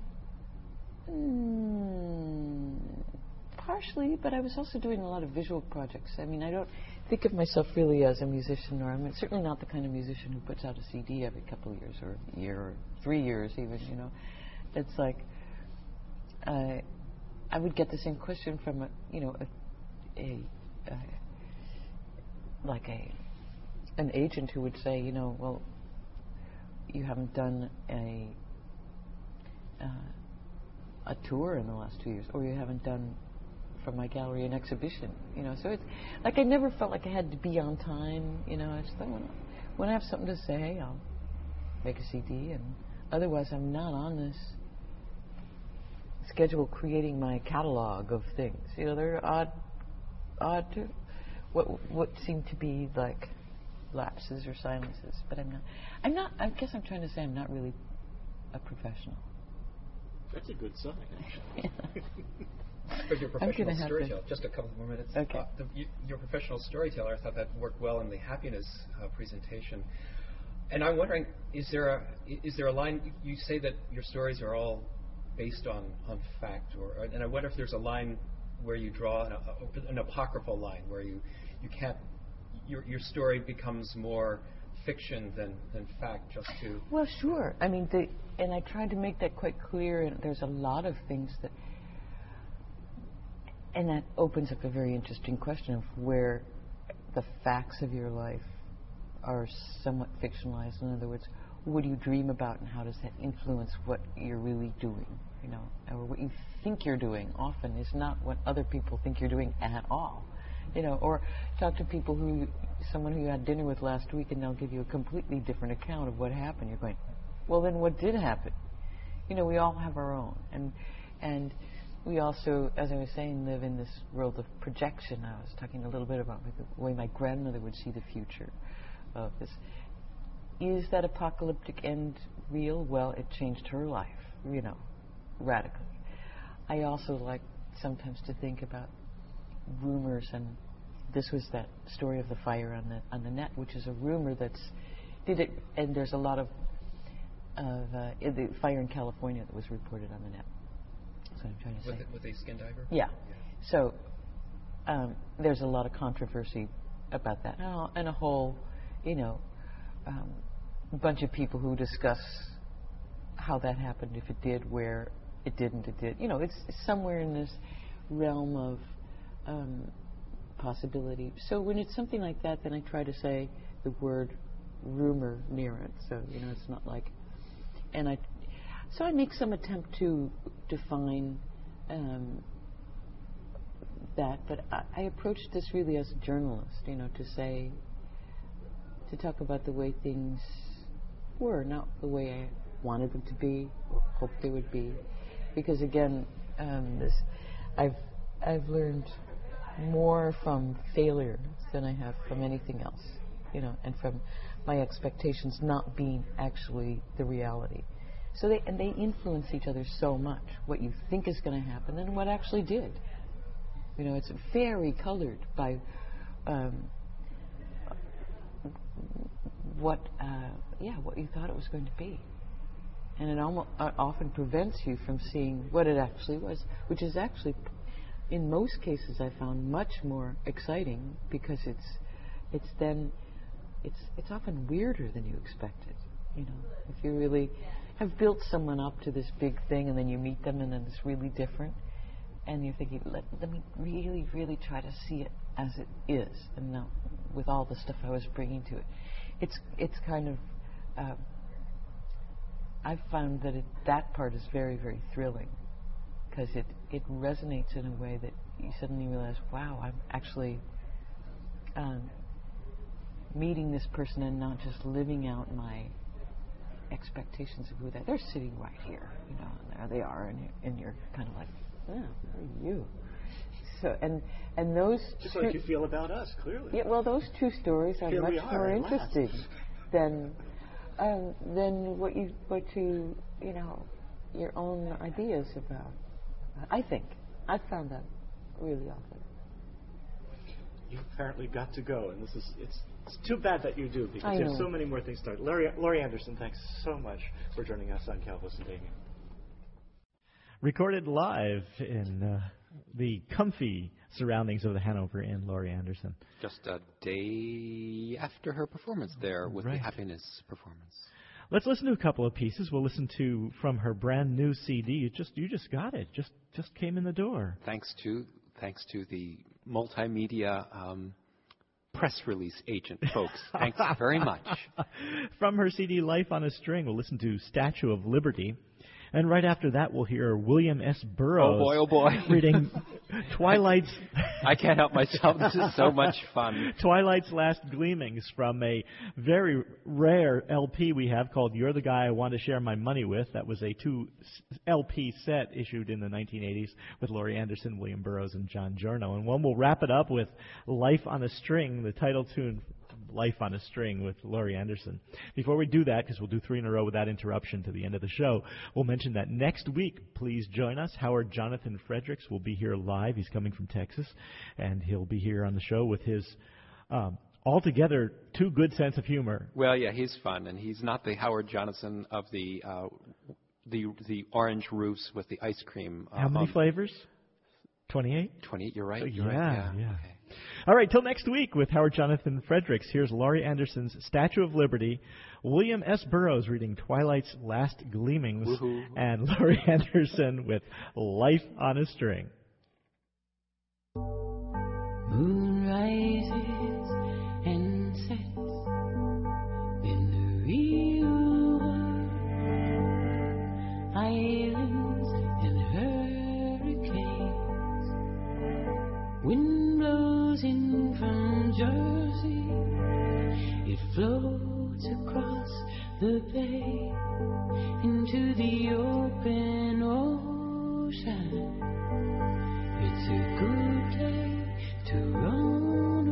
mm, partially, but I was also doing a lot of visual projects. I mean, I don't think of myself really as a musician, or I'm certainly not the kind of musician who puts out a C D every couple of years, or a year, or three years even, you know. It's like, uh, I would get the same question from, a, you know, a, a, a like a an agent who would say, you know, well, you haven't done a uh, a tour in the last two years, or you haven't done from my gallery an exhibition, you know. So it's like I never felt like I had to be on time, you know. I just thought, when, when I have something to say, I'll make a C D, and otherwise I'm not on this schedule creating my catalog of things. You know, they're odd, odd, what what seem to be like lapses or silences. But I'm not. I'm not. I guess I'm trying to say I'm not really a professional. That's a good sign, actually. But your professional storyteller, just a couple more minutes. Okay. Uh, the, you, your professional storyteller, I thought that worked well in the happiness uh, presentation. And I'm wondering, is there a is there a line? You say that your stories are all based on, on fact, or and I wonder if there's a line where you draw an, a, an apocryphal line where you, you can't your your story becomes more fiction than, than fact, just to. Well, sure. I mean, the, and I tried to make that quite clear. And there's a lot of things that, and that opens up a very interesting question of where the facts of your life are somewhat fictionalized. In other words, what do you dream about, and how does that influence what you're really doing? You know, or what you think you're doing often is not what other people think you're doing at all. You know, or talk to people who, someone who you had dinner with last week, and they'll give you a completely different account of what happened. You're going, well, then what did happen? You know, we all have our own, and and we also, as I was saying, live in this world of projection. I was talking a little bit about the way my grandmother would see the future of this. Is that apocalyptic end real? Well, it changed her life, you know, radically. I also like sometimes to think about rumors, and this was that story of the fire on the on the net, which is a rumor that's did it, and there's a lot of of uh, the fire in California that was reported on the net. That's what I'm trying to with say. The, with a skin diver? Yeah. yeah. So um, there's a lot of controversy about that, and a whole, you know, um, bunch of people who discuss how that happened, if it did, where it didn't, it did. You know, it's somewhere in this realm of um, possibility. So when it's something like that, then I try to say the word rumor near it. So, you know, it's not like, and I, so I make some attempt to define um, that, but I, I approach this really as a journalist, you know, to say, to talk about the way things were, not the way I wanted them to be, or hoped they would be. Because again, um, this, I've I've learned more from failure than I have from anything else, you know, and from my expectations not being actually the reality. So they and they influence each other so much. What you think is going to happen and what actually did. You know, it's very colored by um, what uh, yeah what you thought it was going to be. And it almost, uh, often prevents you from seeing what it actually was, which is actually, in most cases, I found much more exciting, because it's it's then it's it's often weirder than you expected. You know, if you really have built someone up to this big thing, and then you meet them, and then it's really different, and you're thinking, let, let me really, really try to see it as it is, and not with all the stuff I was bringing to it. It's it's kind of. Uh, I've found that it, that part is very, very thrilling, because it, it resonates in a way that you suddenly realize, wow, I'm actually um, meeting this person and not just living out my expectations of who they are. They're sitting right here, you know, and there they are, and you're, and you're kind of like, oh, who are you? So, and and those just two, like you feel about us, clearly. Yeah, well, those two stories are Here much are, more last. interesting than. Um, than what you what you you know your own ideas about. I think I've found that really often. You've apparently got to go, and this is it's, it's too bad that you do, because I you know. have so many more things to start. Laurie, Laurie Anderson, thanks so much for joining us on Calvis and Damien. Recorded live in uh, the comfy surroundings of the Hanover Inn, Laurie Anderson. Just a day after her performance there with right. the Happiness performance. Let's listen to a couple of pieces. We'll listen to from her brand new C D. You just you just got it. Just just came in the door. Thanks to thanks to the multimedia um, press release agent folks. Thanks very much. From her C D Life on a String, we'll listen to Statue of Liberty. And right after that, we'll hear William S. Burroughs. Oh, boy, oh, boy. reading Twilight's... I can't help myself. This is so much fun. Twilight's Last Gleamings from a very rare L P we have called You're the Guy I Want to Share My Money With. That was a two L P set issued in the nineteen eighties with Laurie Anderson, William Burroughs, and John Giorno. And one will wrap it up with Life on a String, the title tune Life on a String with Laurie Anderson. Before we do that, because we'll do three in a row without interruption to the end of the show, we'll mention that next week, please join us. Howard Jonathan Fredericks will be here live. He's coming from Texas, and he'll be here on the show with his um, altogether too good sense of humor. Well, yeah, he's fun, and he's not the Howard Jonathan of the uh, the the orange roofs with the ice cream. Uh, How many um, flavors? twenty-eight? twenty-eight, you're right. Oh, You're yeah, right. Yeah. yeah. Okay. All right, till next week with Howard Jonathan Fredericks. Here's Laurie Anderson's Statue of Liberty, William S. Burroughs reading Twilight's Last Gleamings, Woohoo. and Laurie Anderson with Life on a String. Moon rises and sets in the real world. Islands and hurricanes. Wind blows in from Jersey. It floats across the bay into the open ocean. It's a good day to run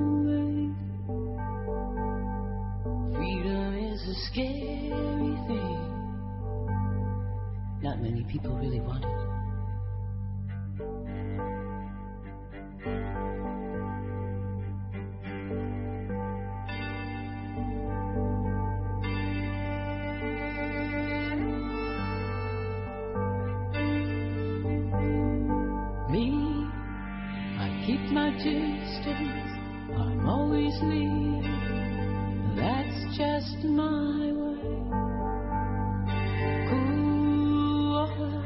away. Freedom is a scary thing. Not many people really want it. Me, I keep my distance, I'm always leaving, that's just my way. Cool water,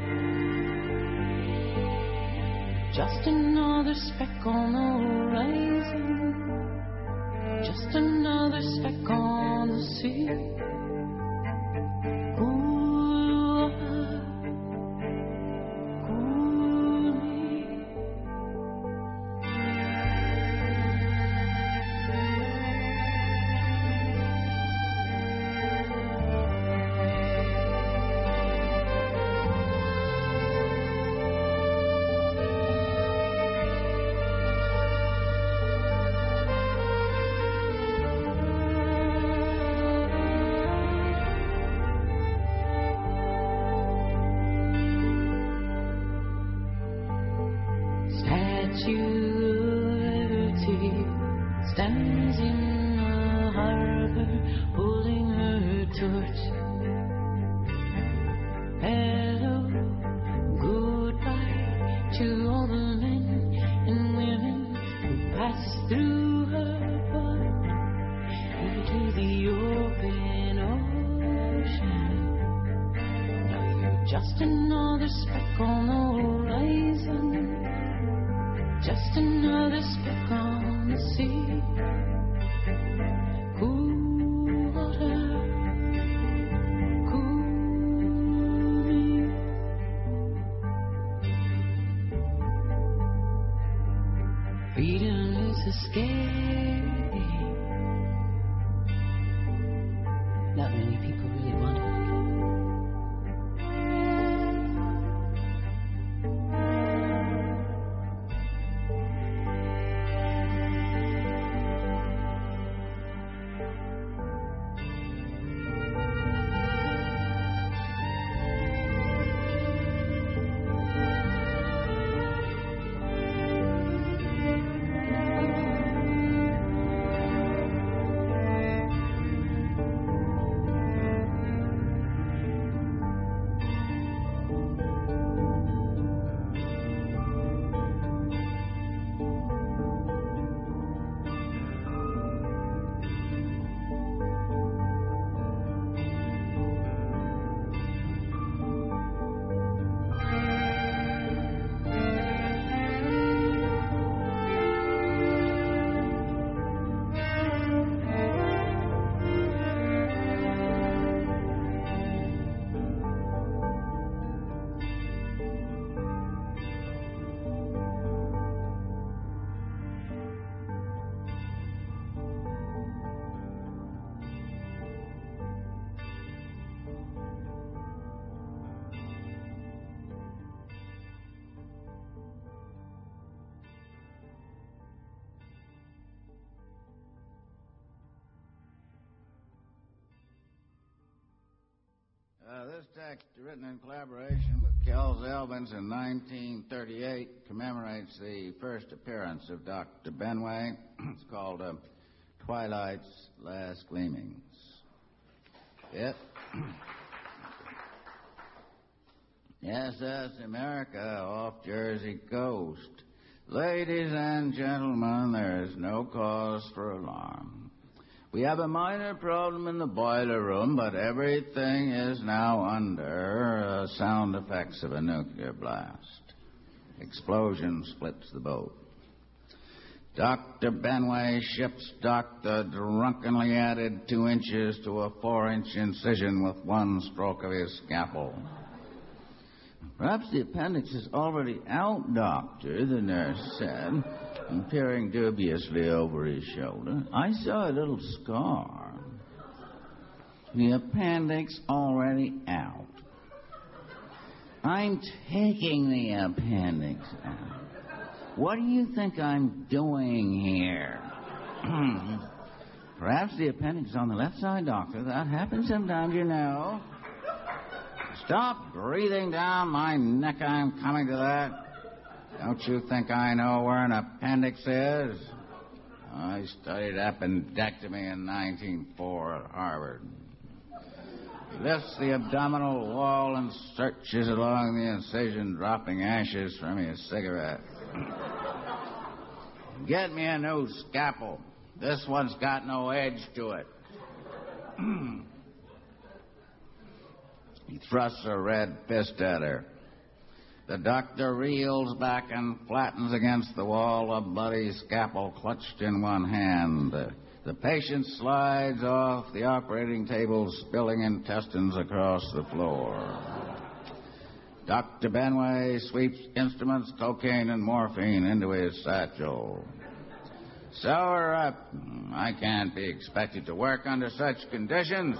just another speck on the horizon, just another speck on the sea. Cool water, cool me. Statue of Liberty stands in the harbor holding her torch. Hello, goodbye to all the men and women who pass through her port into the open ocean. Now you're just another speck on the horizon, just another speck on the sea. Cool water, cool me. Freedom is a scary thing. Not many people really want it. Uh, this text, written in collaboration with Kells Elvins in nineteen thirty-eight, commemorates the first appearance of Doctor Benway. It's called uh, Twilight's Last Gleamings. It. Yes, that's America off Jersey coast. Ladies and gentlemen, there is no cause for alarm. We have a minor problem in the boiler room, but everything is now under uh, sound effects of a nuclear blast. Explosion splits the boat. Doctor Benway, ship's doctor, drunkenly added two inches to a four-inch incision with one stroke of his scalpel. Perhaps the appendix is already out, Doctor, the nurse said, and peering dubiously over his shoulder. I saw a little scar. The appendix already out. I'm taking the appendix out. What do you think I'm doing here? Perhaps the appendix is on the left side, Doctor. That happens sometimes, you know. Stop breathing down my neck. I'm coming to that. Don't you think I know where an appendix is? I studied appendectomy in nineteen oh four at Harvard. He lifts the abdominal wall and searches along the incision, dropping ashes from his cigarette. Get me a new scalpel. This one's got no edge to it. He thrusts a red fist at her. The doctor reels back and flattens against the wall, a bloody scalpel clutched in one hand. The, the patient slides off the operating table, spilling intestines across the floor. Doctor Benway sweeps instruments, cocaine, and morphine into his satchel. Sour up. I can't be expected to work under such conditions.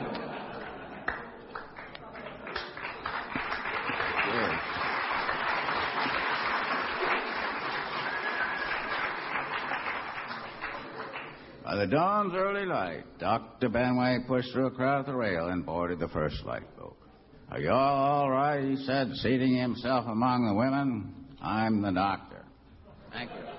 By the dawn's early light, Doctor Benway pushed through a crowd at the rail and boarded the first lifeboat. Are you all all right? He said, seating himself among the women. I'm the doctor. Thank you.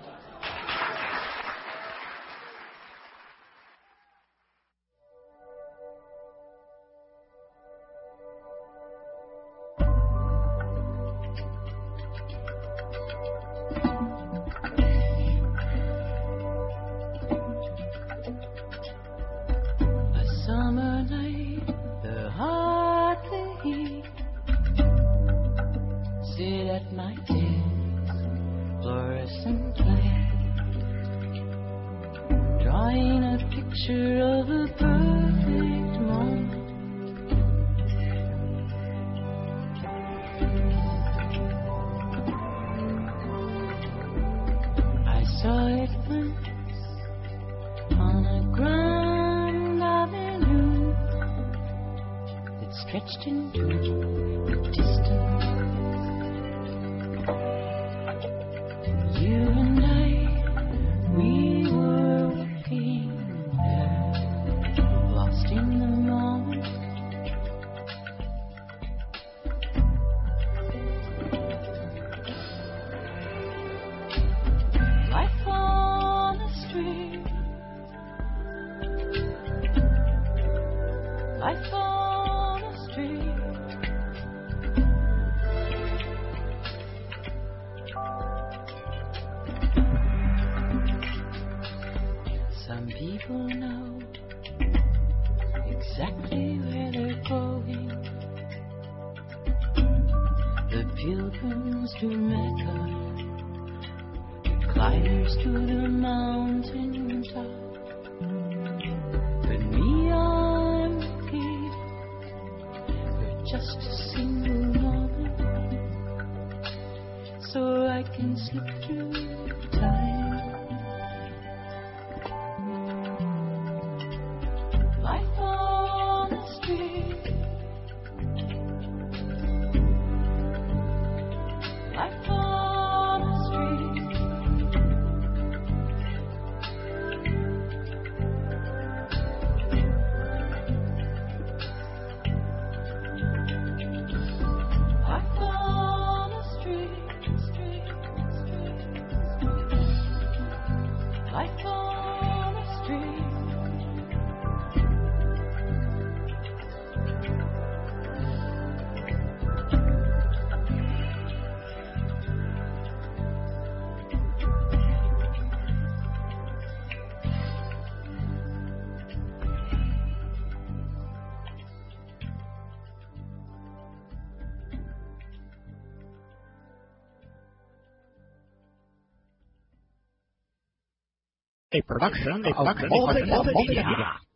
A production of multimedia.